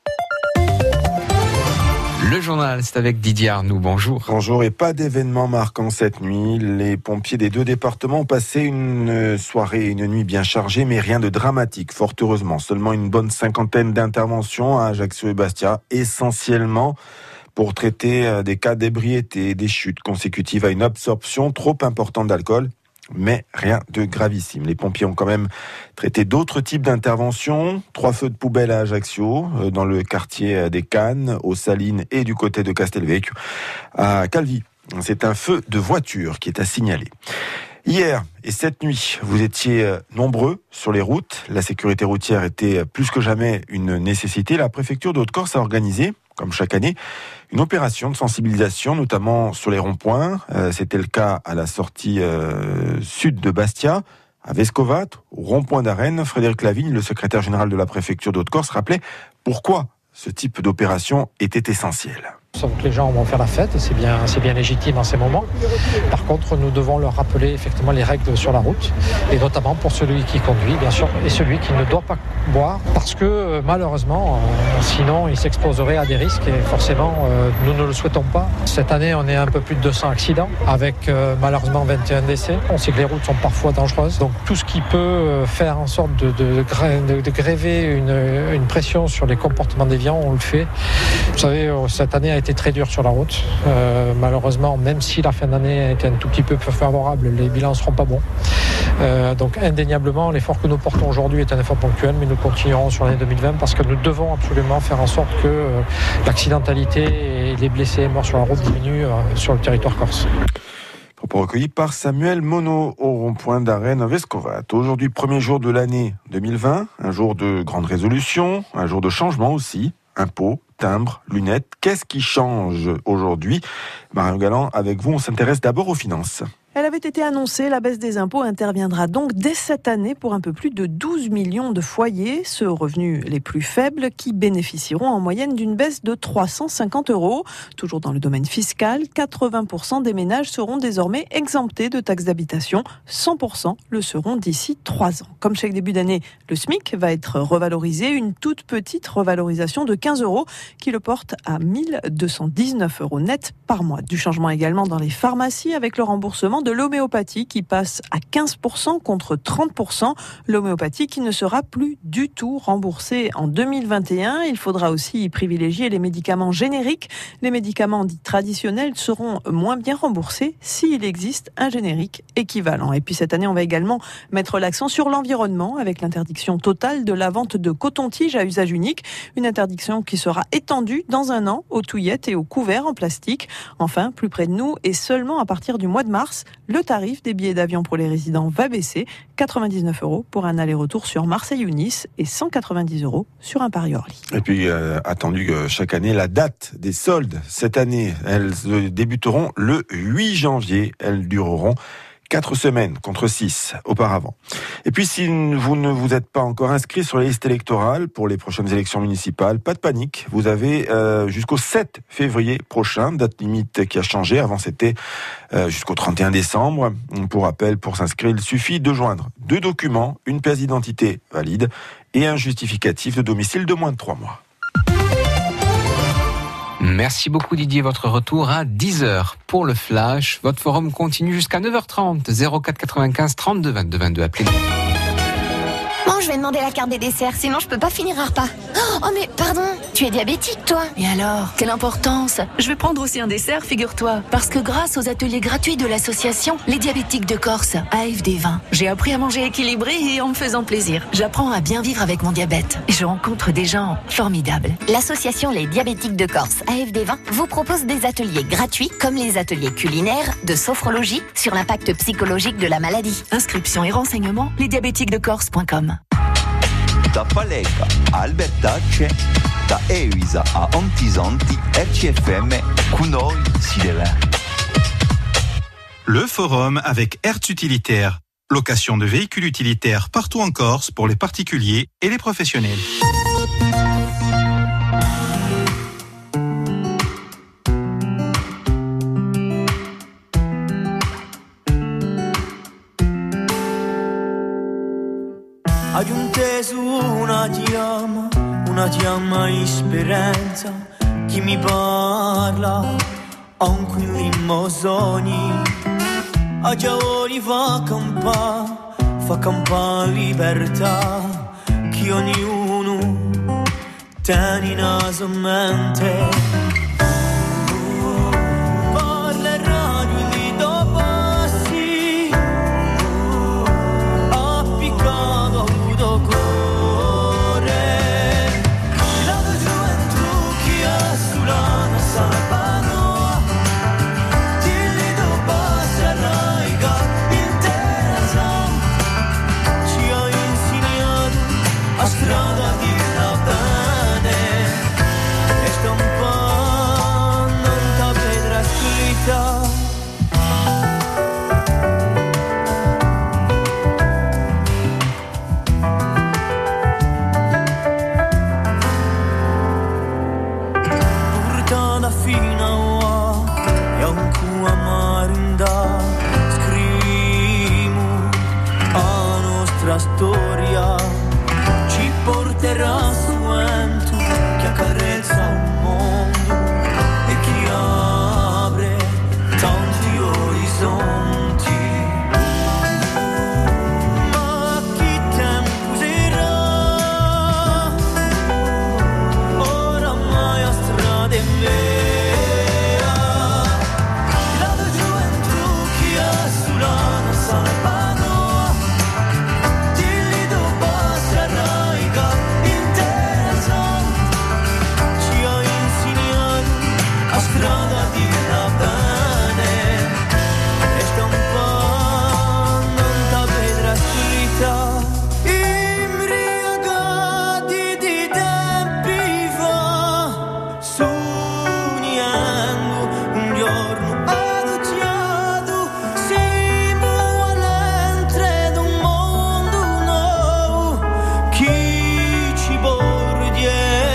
Le journal, c'est avec Didier Arnoux. Bonjour. Bonjour, et pas d'événements marquants cette nuit. Les pompiers des 2 départements ont passé une soirée, une nuit bien chargée, mais rien de dramatique, fort heureusement. Seulement une bonne 50aine d'interventions à Ajaccio et Bastia, essentiellement pour traiter des cas d'ébriété et des chutes consécutives à une absorption trop importante d'alcool. Mais rien de gravissime. Les pompiers ont quand même traité d'autres types d'interventions. 3 feux de poubelle à Ajaccio, dans le quartier des Cannes, aux Salines et du côté de Castelvecchio. À Calvi, c'est un feu de voiture qui est à signaler. Hier et cette nuit, vous étiez nombreux sur les routes. La sécurité routière était plus que jamais une nécessité. La préfecture de Haute-Corse a organisé, comme chaque année, une opération de sensibilisation, notamment sur les ronds-points. C'était le cas à la sortie sud de Bastia, à Vescovat, au rond-point d'Arène. Frédéric Lavigne, le secrétaire général de la préfecture de Haute-Corse, rappelait pourquoi ce type d'opération était essentiel. Sauf que les gens vont faire la fête et c'est bien légitime en ces moments. Par contre, nous devons leur rappeler effectivement les règles sur la route et notamment pour celui qui conduit, bien sûr, et celui qui ne doit pas boire parce que malheureusement, sinon il s'exposerait à des risques et forcément, nous ne le souhaitons pas. Cette année, on est un peu plus de 200 accidents avec malheureusement 21 décès. On sait que les routes sont parfois dangereuses. Donc tout ce qui peut faire en sorte de gréver une pression sur les comportements déviants, on le fait. Vous savez, cette année a été très dur sur la route. Malheureusement, même si la fin d'année a été un tout petit peu plus favorable, les bilans ne seront pas bons. Donc indéniablement, l'effort que nous portons aujourd'hui est un effort ponctuel, mais nous continuerons sur l'année 2020 parce que nous devons absolument faire en sorte que l'accidentalité et les blessés et morts sur la route diminuent sur le territoire corse. Propos recueillis par Samuel Monod au rond-point d'Arène-Vescovat. Aujourd'hui, premier jour de l'année 2020, un jour de grande résolution, un jour de changement aussi. Impôts, timbres, lunettes. Qu'est-ce qui change aujourd'hui ? Marion Galland, avec vous, on s'intéresse d'abord aux finances. Elle avait été annoncée, la baisse des impôts interviendra donc dès cette année pour un peu plus de 12 millions de foyers, ceux aux revenus les plus faibles, qui bénéficieront en moyenne d'une baisse de 350 €. Toujours dans le domaine fiscal, 80% des ménages seront désormais exemptés de taxes d'habitation, 100% le seront d'ici 3 ans. Comme chaque début d'année, le SMIC va être revalorisé, une toute petite revalorisation de 15 € qui le porte à 1219 € net par mois. Du changement également dans les pharmacies avec le remboursement de l'homéopathie qui passe à 15% contre 30%. L'homéopathie qui ne sera plus du tout remboursée en 2021. Il faudra aussi privilégier les médicaments génériques. Les médicaments dits traditionnels seront moins bien remboursés s'il existe un générique équivalent. Et puis cette année, on va également mettre l'accent sur l'environnement avec l'interdiction totale de la vente de coton-tige à usage unique. Une interdiction qui sera étendue dans un an aux touillettes et aux couverts en plastique. Enfin, plus près de nous et seulement à partir du mois de mars, le tarif des billets d'avion pour les résidents va baisser. 99 € pour un aller-retour sur Marseille ou Nice et 190 € sur un Paris-Orly. Et puis, attendu chaque année, la date des soldes. Cette année, elles débuteront le 8 janvier. Elles dureront 4 semaines contre 6 auparavant. Et puis, si vous ne vous êtes pas encore inscrit sur les listes électorales pour les prochaines élections municipales, pas de panique. Vous avez jusqu'au 7 février prochain, date limite qui a changé. Avant, c'était jusqu'au 31 décembre. Pour rappel, pour s'inscrire, il suffit de joindre 2 documents, une pièce d'identité valide et un justificatif de domicile de moins de 3 mois. Merci beaucoup Didier, votre retour à 10h pour le Flash. Votre forum continue jusqu'à 9h30, 04 95 32 22 22. Appelez-nous. Bon, je vais demander la carte des desserts, sinon je peux pas finir un repas. Oh mais pardon, tu es diabétique toi. Et alors, quelle importance? Je vais prendre aussi un dessert, figure-toi. Parce que grâce aux ateliers gratuits de l'association Les Diabétiques de Corse, AFD20, j'ai appris à manger équilibré et en me faisant plaisir. J'apprends à bien vivre avec mon diabète. Et je rencontre des gens formidables. L'association Les Diabétiques de Corse, AFD20, vous propose des ateliers gratuits comme les ateliers culinaires, de sophrologie, sur l'impact psychologique de la maladie. Inscription et renseignements, lesdiabétiquesdecorse.com. Da Palega a Albertacce, da Euisa a Ontisanti, RCFM, con noi si deve. Le forum avec Hertz Utilitaire. Location de véhicules utilitaires partout en Corse pour les particuliers et les professionnels. Aggiunteso una ti ama esperienza, chi mi parla, anche in sogni, a giorni fa campare libertà, che ognuno tiene in sua mente. fino a e un amarinda scrivimo a nostra storia ci porterà su vento che accarezza un mondo e che apre tanti orizzonti. Ma che tempo sarà oramai a strade vera la gioventù che ha sulla nostra pano di lì dopo sarà i capi interessanti ci ha insegnato a strada di la bene e stampando tanta pedra scritta imbriagati di tempi fa sognando un giorno adocchiato siamo all'entrée d'un mondo nuovo chi ci porge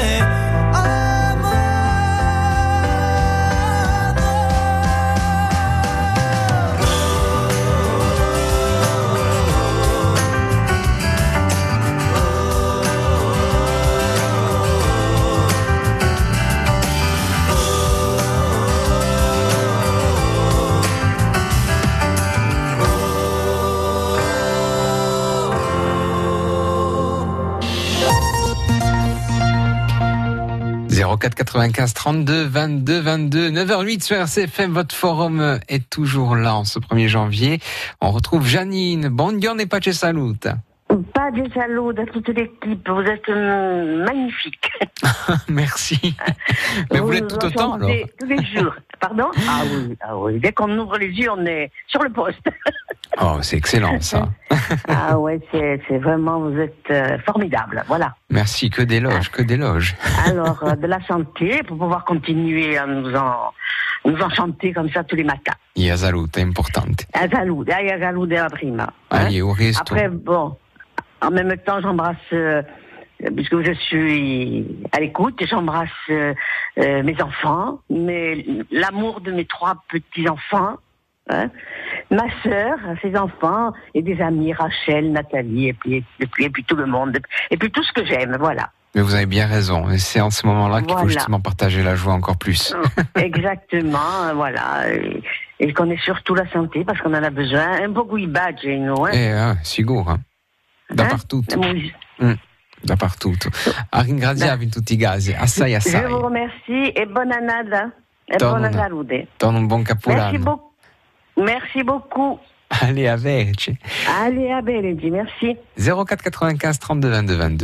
– 04 95 32 22 22 9h08 sur RCFM. Votre forum est toujours là en ce 1er janvier. On retrouve Janine. Buongiorno e pace salute. Pace salut à toute l'équipe. Vous êtes magnifique. Merci. Mais vous l'êtes tout autant alors. Tous les jours. Pardon ? Ah oui. Dès qu'on ouvre les yeux, on est sur le poste. Oh, c'est excellent ça. Ah ouais, c'est vraiment, vous êtes formidable. Voilà. Merci, que d'éloges. Alors, de la santé pour pouvoir continuer à nous enchanter comme ça tous les matins. Et la salute è importante. La salute è la prima. Allez, au resto. Après, bon, en même temps, j'embrasse, puisque je suis à l'écoute, j'embrasse mes enfants, l'amour de mes 3 petits-enfants, ma sœur, ses enfants, et des amis, Rachel, Nathalie, et puis tout le monde, et puis tout ce que j'aime, voilà. Mais vous avez bien raison, et c'est en ce moment-là qu'il faut justement partager la joie encore plus. Exactement, voilà. Et qu'on ait surtout la santé, parce qu'on en a besoin. Un po' qui badgino, sicuro. Dappertutto. Dappertutto. A ringraziarvi in tutti i casi, assai. Je vous remercie e buona annata. E buona salute. Torno un buon capodanno. Merci beaucoup. Allez, à Verci. Allez, à Verci, merci. 04 95 32 22 22.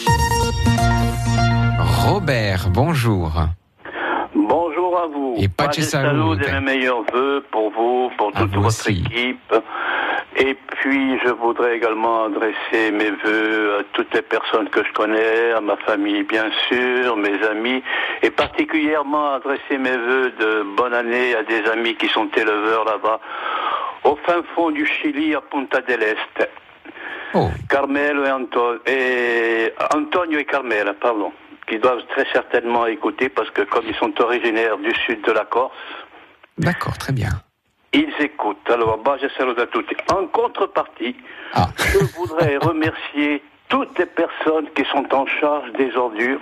Robert, bonjour. Bonjour à vous. Et pace salute. Et mes meilleurs vœux pour vous, pour toute votre équipe. Et puis, je voudrais également adresser mes vœux à toutes les personnes que je connais, à ma famille, bien sûr, mes amis, et particulièrement adresser mes vœux de bonne année à des amis qui sont éleveurs là-bas, au fin fond du Chili, à Punta del Este. Carmelo et Antonio et Carmela, pardon, qui doivent très certainement écouter parce que comme ils sont originaires du sud de la Corse. D'accord, très bien. Ils écoutent. Alors, je salue à tous. En contrepartie, je voudrais remercier toutes les personnes qui sont en charge des ordures.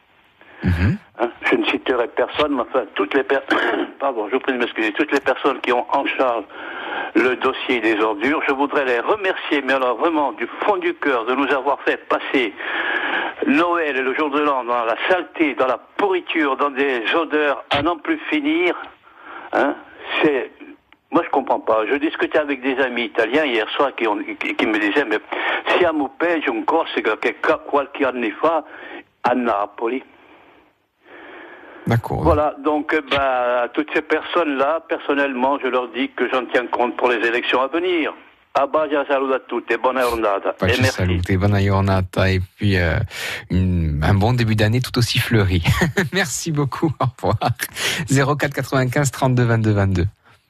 Je ne citerai personne, mais enfin, toutes les personnes, pardon, je vous prie de m'excuser, toutes les personnes qui ont en charge le dossier des ordures, je voudrais les remercier, mais alors vraiment du fond du cœur, de nous avoir fait passer Noël et le jour de l'an dans la saleté, dans la pourriture, dans des odeurs à n'en plus finir. Moi, je comprends pas. Je discutais avec des amis italiens hier soir qui me disaient, mais siamo peggio in Corsica che qualche anni fa a Napoli. D'accord. Voilà, donc à toutes ces personnes-là, personnellement, je leur dis que j'en tiens compte pour les élections à venir. Abbagia saluto a tutti e buona giornata. Pace salute, buona giornata et puis un bon début d'année tout aussi fleuri. Merci beaucoup, au revoir. 04 95 32 22 22.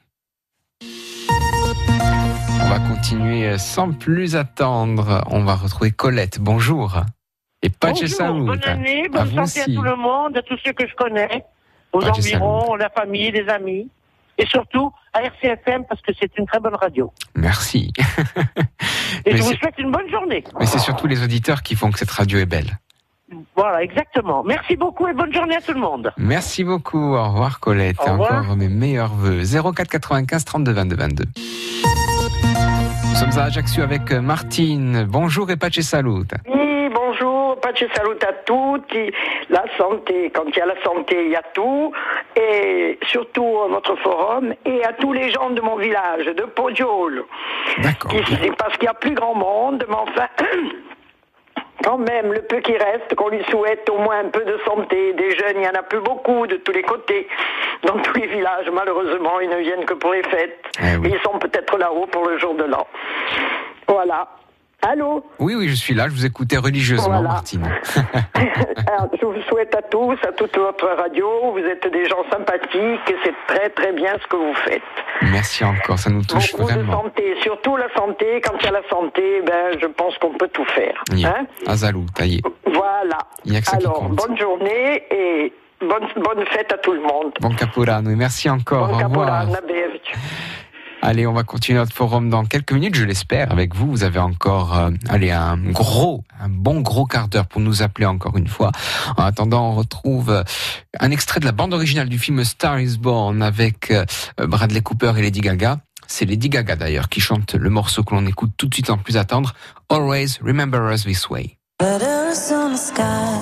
On va continuer sans plus attendre. On va retrouver Colette. Bonjour. Et pace salute. Bonne année, bonne santé à tout le monde, à tous ceux que je connais. aux environs, la famille, les amis. Et surtout à RCFM parce que c'est une très bonne radio. Merci. Et je vous souhaite une bonne journée. Mais c'est surtout les auditeurs qui font que cette radio est belle. Voilà, exactement. Merci beaucoup et bonne journée à tout le monde. Merci beaucoup. Au revoir Colette. Au revoir. Et encore mes meilleurs vœux. 04 95 32 22 22. Nous sommes à Ajaccio avec Martine. Bonjour et pace salut. Oui, bonjour, pace salut à tutti. La santé, quand il y a la santé, il y a tout. Et surtout à notre forum et à tous les gens de mon village, de Poggiolo. D'accord. Parce qu'il y a plus grand monde, mais enfin... Quand même, le peu qui reste, qu'on lui souhaite au moins un peu de santé. Des jeunes, il n'y en a plus beaucoup de tous les côtés. Dans tous les villages, malheureusement, ils ne viennent que pour les fêtes. Oui. Et ils sont peut-être là-haut pour le jour de l'an. Voilà. Allô ? Oui, je suis là, je vous écoutais religieusement, Voilà. Martine. Alors, je vous souhaite à tous, à toute votre radio, vous êtes des gens sympathiques et c'est très très bien ce que vous faites. Merci encore, ça nous touche Beaucoup vraiment. de santé, surtout la santé. Quand il y a la santé, je pense qu'on peut tout faire. Yeah. Azalou, taillé. Voilà. Il y a que ça qui Alors, compte. bonne journée et bonne fête à tout le monde. Bon Caporano, et merci encore. Bon Au revoir. Caporano, beijo. Allez, on va continuer notre forum dans quelques minutes, je l'espère, avec vous. Vous avez encore, un bon gros quart d'heure pour nous appeler encore une fois. En attendant, on retrouve un extrait de la bande originale du film Star is Born avec Bradley Cooper et Lady Gaga. C'est Lady Gaga d'ailleurs qui chante le morceau que l'on écoute tout de suite sans plus attendre. Always Remember Us This Way. Letters on the sky,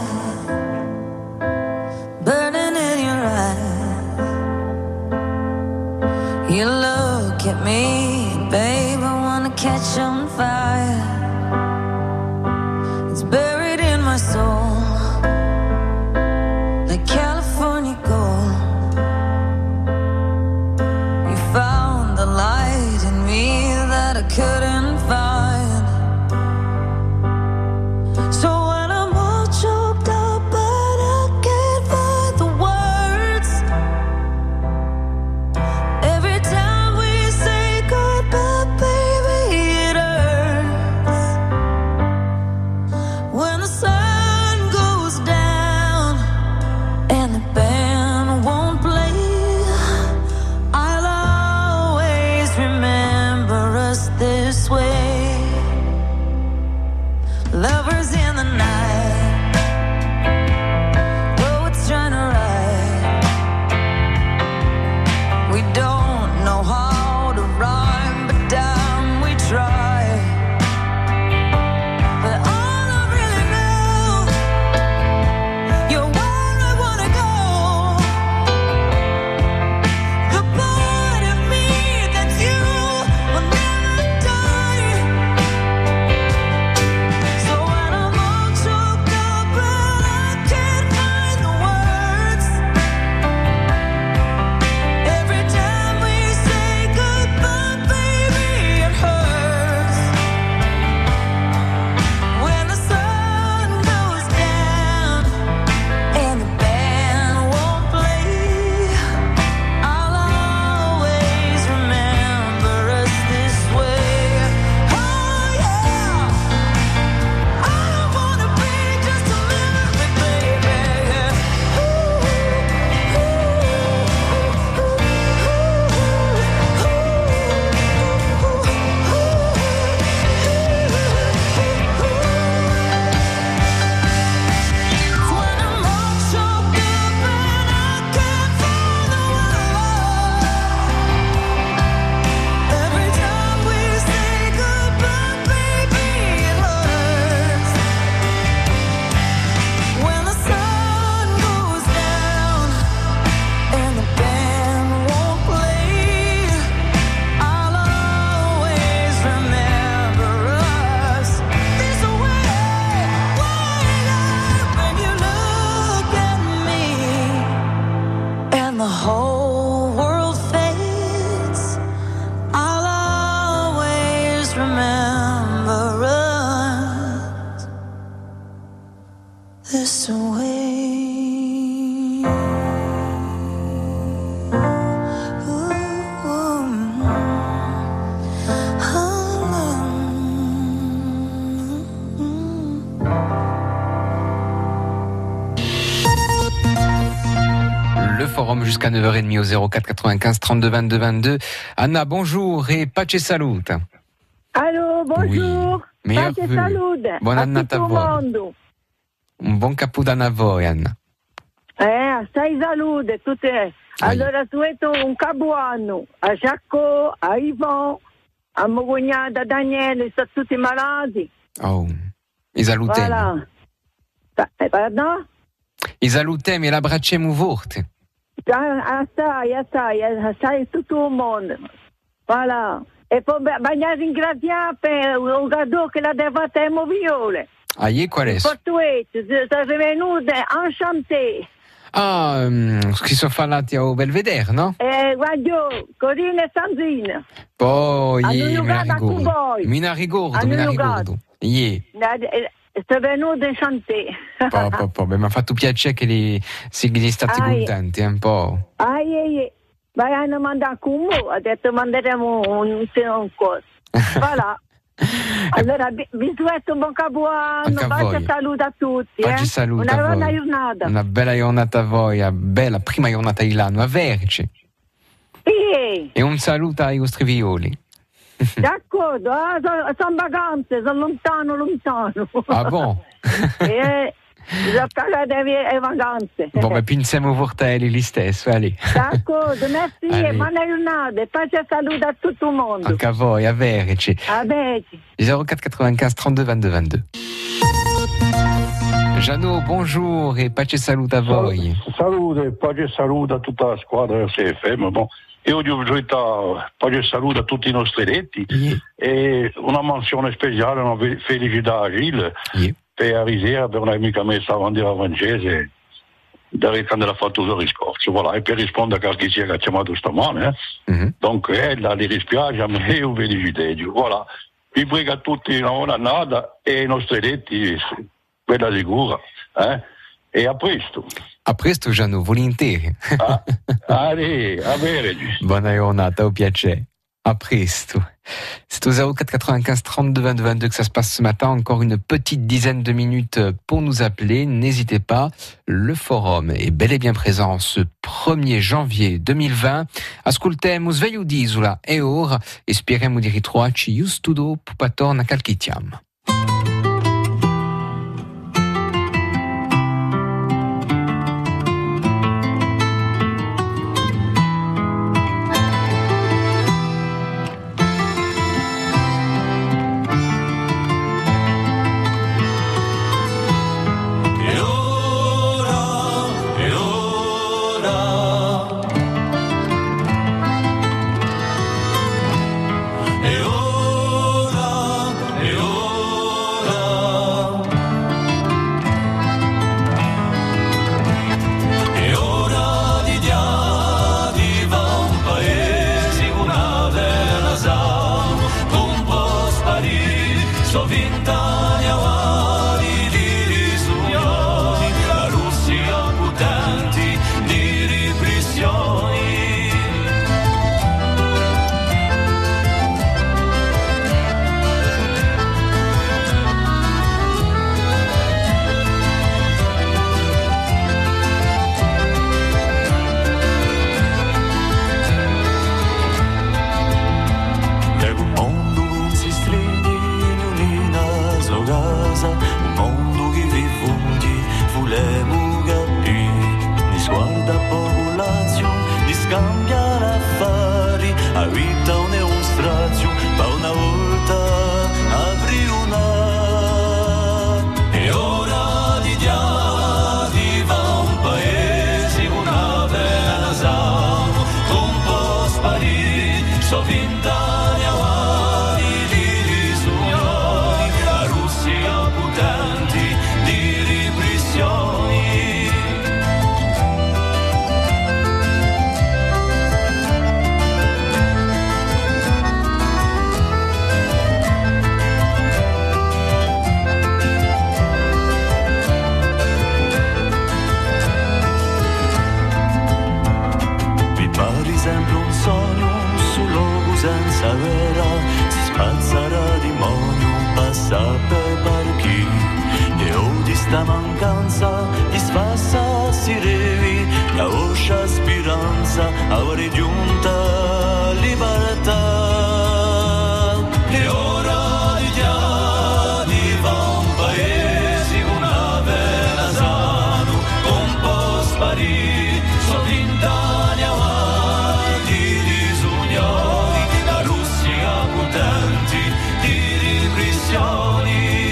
burning in your eyes. You look at me, babe, I wanna catch on fire. It's buried in my soul, like California gold. You found the light in me that I couldn't find. So when I'm all choked up, but I can't find the words. Every time we say goodbye, baby, it hurts. When the sun goes down and the band won't play, I'll always remember us this way. Lovers in the night, poets trying to write. We don't know how to rhyme, but damn, we try. But all I really know, you're where I wanna go. The part of me that's you will never die. So when I'm all choked up and I can't find the words, every time we say goodbye, baby, it hurts. When the sun goes down and the band won't play, I'll always remember us this way. Oh yeah, I don't wanna be just a memory, baby. When I'm all choked up and I can't find the words, every time we say goodbye, baby, it hurts. When the sun goes down and the band won't play, I'll always remember us this way. When you look at me and the whole world fades, I'll always remember us this way. Le forum forum jusqu'à 9h30 au 04 95 32 22 22. Anna, bonjour et pace salute. Allô, bonjour. Oui. Pace salute. Buon anno a voi. Un buon capodanno a voi, Anna. Stai salute tutte. Allora souhaito un capodanno a Giacomo, a Ivan, a mio cognato Daniele, sono tutti malati. Oh, i salutiamo. Voilà. Pardon? I salutiamo e l'abbracciamo forte. Assai tutto il mondo. Voilà. E poi voglio ringraziare per un cadeau che la devatemo Viole. Qual è? Portuete, sono venute enchanté. Che sono fallati a Belvedere, no? Guarda, Corina e Sanzina. Poi, mi na ricordo. Sono venute enchanté. Mi ha fatto piacere che siete stati contenti un po'. Vai a mandare con me, ha detto manderemo un corso. Voilà. Allora vi souhaito un buon capodanno, pace e salute a tutti. Salute una buona giornata. Una bella giornata a voi, una bella prima giornata di l'anno, a Verce. Sì. E un saluto ai vostri violi. D'accordo, sono vacanze, sono lontano. Ah bon? Bisogna pagare le vacanze. Ma pensiamo fortelli lì stesso, Ali. D'accordo, merci e buona giornata, pace e salute a tutto il mondo. Anche a voi, a Verci. A Verci. 04 95 32 22 22. Gianno, bonjour e pace e salute a voi. Salute, pace e salute a tutta la squadra del CFM. Bon. Io voglio pace e salute a tutti i nostri eletti e una menzione speciale, una felicità a Gilles. Per Arisera, per un'amica messa a bandiera francese, quando l'ha fatto il riscorso, voilà, e per rispondere a chi ci ha chiamato stamane, donc ella li dispiace a me e un feliciteggio, voilà, vi prego a tutti una buona annata e ai nostri eletti, quella sicura, e a presto. A presto, Gianno, volentieri. Allez, a bene. Buona giornata, au piacere. À presto. C'est au 04 95 32 22 22 que ça se passe ce matin. Encore une petite dizaine de minutes pour nous appeler. N'hésitez pas. Le forum est bel et bien présent ce 1er janvier 2020. Ascoltiamo Sveglio d'Isola e ora e speriamo di ritrovarci giusto dopo Patorna Calchitiam. Sta mancanza di sfassa si revi la vostra speranza, ora è giunta libertà. E ora di già di va un paese con una vera sano, un po' sparì, so vint'anni avanti di sognori, la Russia potenti di repressioni.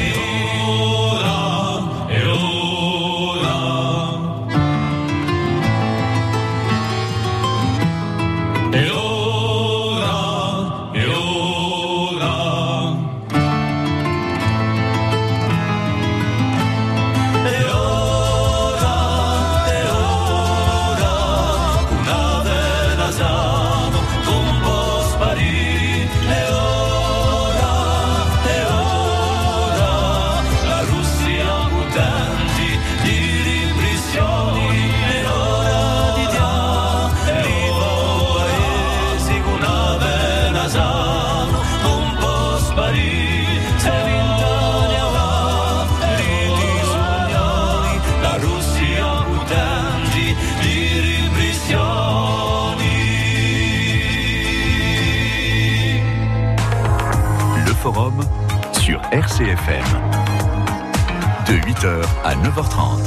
Forum sur RCFM de 8h à 9h30.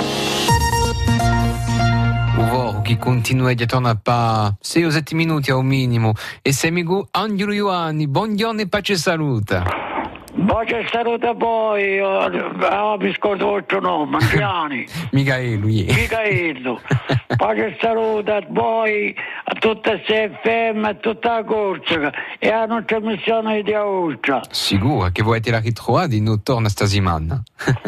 Uvoro che continua di tornare a 6 o 7 minuti al minimo e semigu Angelo Ioanni, buongiorno e pace e salute. Pace e salute a voi, mi scordo il vostro nome, Angiani. Michaelo. Pace e salute a voi, a tutta CFM, a tutta la Corsica e alla nostra missione di Austria. Sicuro che volete la ritrovare di non torna stasimana.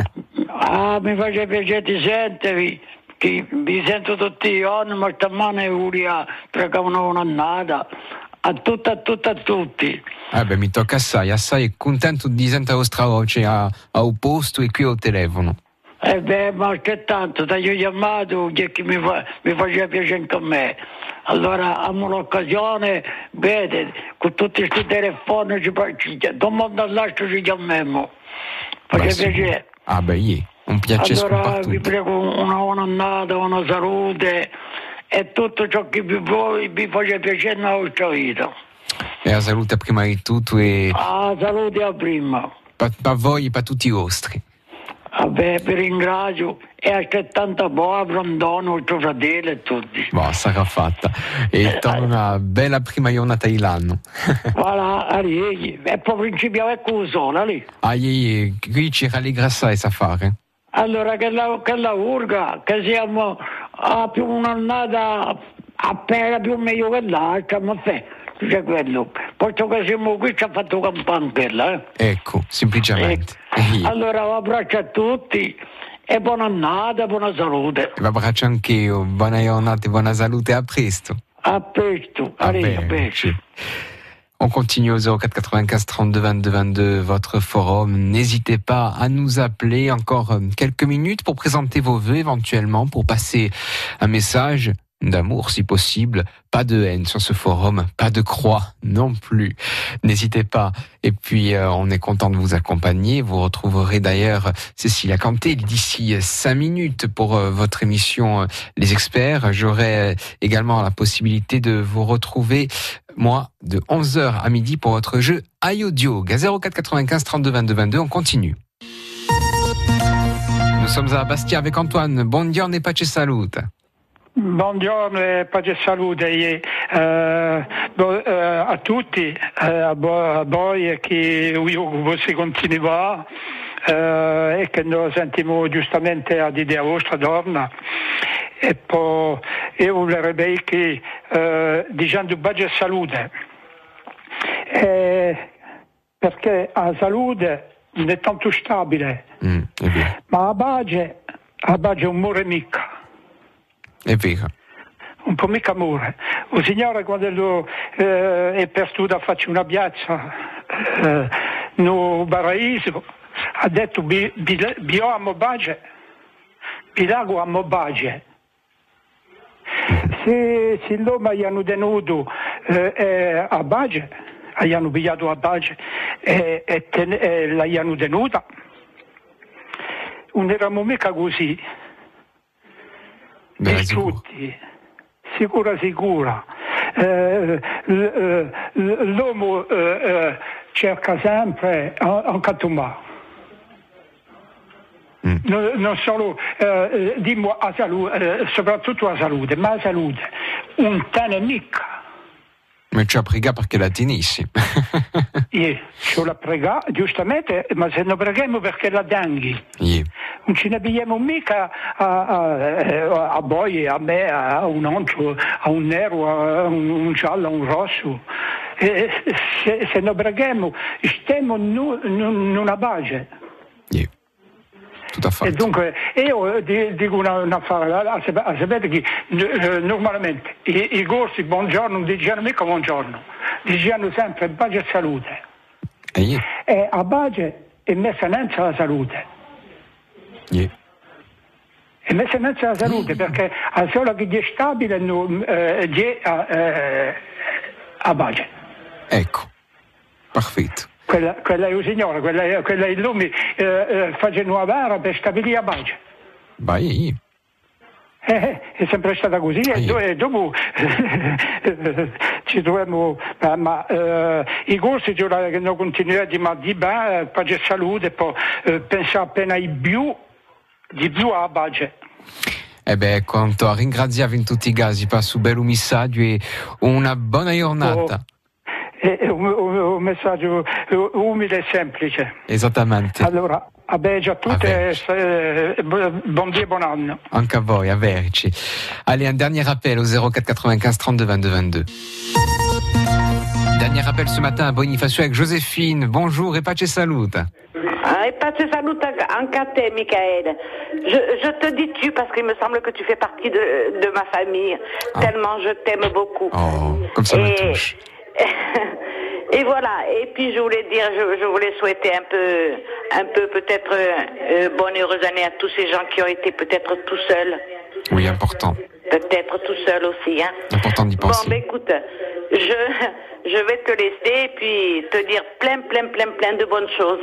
Mi face piacere di sentirvi, che vi sento tutti i giorni, ma stamane Uria pregavano un'annata. A tutti. Mi tocca assai contento di sentire la vostra voce al posto e qui al telefono. Ma che tanto, ti ho chiamato che mi faceva piacere anche a me. Allora, amo l'occasione, vede, con tutti questi telefoni, da un mondo all'altro ci chiamiamo. Faceva piacere. Un piacere. Allora, vi prego una buona annata, una salute e tutto ciò che vi faccia piacere nella vostra vita. E la salute prima di tutto e... La salute a prima. Per voi e per tutti i vostri. Vabbè, vi ringrazio e altrettanto buona Brandone, il tuo fratello e tutti. Sarà fatta. E torna una bella prima giornata dell'anno. Voilà, e poi principiamo con il sole lì. Qui ci rallegra assai a fare. Allora, che la urga, che siamo a più un'annata appena più meglio che l'altra, ma c'è quello. Posto che siamo qui ci ha fatto campana quella. Ecco, semplicemente. Allora, un abbraccio a tutti e buona annata, buona salute. Vi abbraccio anch'io, buona giornata e buona salute, a presto. A presto, a presto. On continue au 04 95 32 22 22 votre forum. N'hésitez pas à nous appeler encore quelques minutes pour présenter vos vœux éventuellement, pour passer un message d'amour si possible, pas de haine sur ce forum, pas de croix non plus. N'hésitez pas. Et puis on est content de vous accompagner. Vous retrouverez d'ailleurs Cécilia Canté d'ici 5 minutes pour votre émission Les Experts. J'aurai également la possibilité de vous retrouver moi de 11h à midi pour votre jeu iAudio. 04 95 32 22 22. On continue. Nous sommes à Bastia avec Antoine. Buongiorno e pace e salute. Buongiorno e pace e salute a tutti, a voi e che si continua e che noi sentiamo giustamente ad idea vostra donna e poi io volerei che dicendo pace e salute perché la salute non è tanto stabile ma la pace è un amore mica. È vero. Un po' mica amore. Un signore quando è perduto a farci una piazza no Paraíso ha detto bio amo bace, bilago amo bace. Se l'uomo gli hanno tenuto a bace, gli hanno pigliato a bace e la gli hanno tenuta, non eravamo mica così. Beh, tutti. Sicura. L'uomo cerca sempre anche Tomà. Non solo dimmo a salute, soprattutto a salute, ma a salute un tane mica. Ma ci ha pregato perché la tenissi. Ci l'ha pregato, giustamente, ma se non preghiamo perché la danghi. Non ci ne abbiamo mica a voi, a me, a un oncio, a un nero, a un giallo, a un rosso. Se non preghiamo, stiamo in una base. Tutto e dunque io dico una affare, sapete che normalmente i corsi buongiorno non dicevano mica buongiorno, dicevano sempre pace e salute. E a base è messa innanzi la salute. È messa innanzi la salute perché a solo che è stabile a base. Ecco, perfetto. Quella è il Signore, quella è il lume, facendo una vera per stabilire a base. Vai. È sempre stata così e dopo ci troviamo, ma i corsi che non continuano di dire pace e salute, poi pensare appena di più alla base. Quanto ringraziamo in tutti i casi per il bello messaggio e una buona giornata. È un messaggio umile e semplice. Esattamente. Allora, a tutti buon dia e buon anno. Anche a voi, a verci. Allez, un dernier appel au 04 95 32 22 22. Dernier appel ce matin à Bonifacio avec Joséphine. Bonjour et pace salute. Et pace salute anche a te, Michael. Je te dis tu parce qu'il me semble que tu fais partie de ma famille. Tellement je t'aime beaucoup. Oh, comme ça me touche. Et voilà, et puis je voulais dire, je voulais souhaiter un peu peut-être bonne heureuse année à tous ces gens qui ont été peut-être tout seuls. Oui, important. Peut-être tout seuls aussi, hein. Important d'y penser. Bon, écoute, je vais te laisser et puis te dire plein de bonnes choses.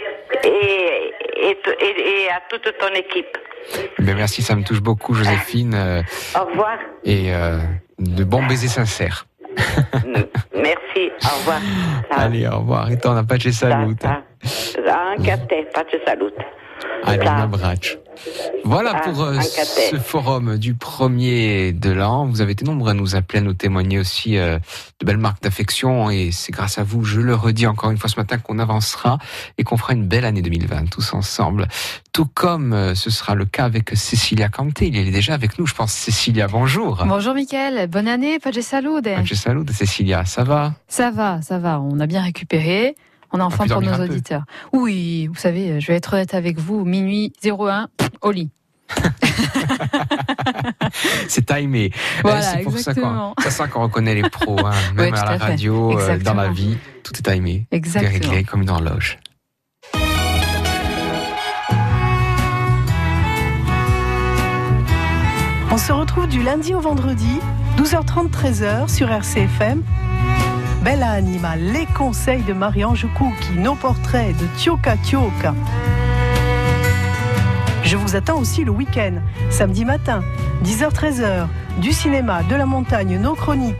Et à toute ton équipe. Merci, ça me touche beaucoup, Joséphine. Au revoir. Et de bons baisers sincères. Merci, au revoir. Ciao. Allez, au revoir. Et on a pace salute. Anche a te, pace salute. Allez, un abbraccio. Voilà pour ce forum du 1er de l'an. Vous avez été nombreux à nous appeler, à nous témoigner aussi de belles marques d'affection. Et c'est grâce à vous, je le redis encore une fois ce matin, qu'on avancera et qu'on fera une belle année 2020 tous ensemble. Tout comme ce sera le cas avec Cécilia Canté. Il est déjà avec nous, je pense. Cécilia, bonjour. Bonjour Mickaël, bonne année, pace salute. Pace salute, Cécilia, ça va? Ça va. On a bien récupéré. On a enfin pour nos auditeurs. Oui, vous savez, je vais être honnête avec vous, minuit 01, au lit. C'est timé. Voilà, c'est pour exactement. ça qu'on reconnaît les pros, hein. Même à la radio, dans la vie, tout est timé. Exactement. C'est réglé comme une horloge. On se retrouve du lundi au vendredi, 12h30, 13h sur RCFM. Bella Anima, les conseils de Marie-Ange Kouki, nos portraits de Tioka Tioka. Je vous attends aussi le week-end, samedi matin, 10h-13h, du cinéma, de la montagne, nos chroniques.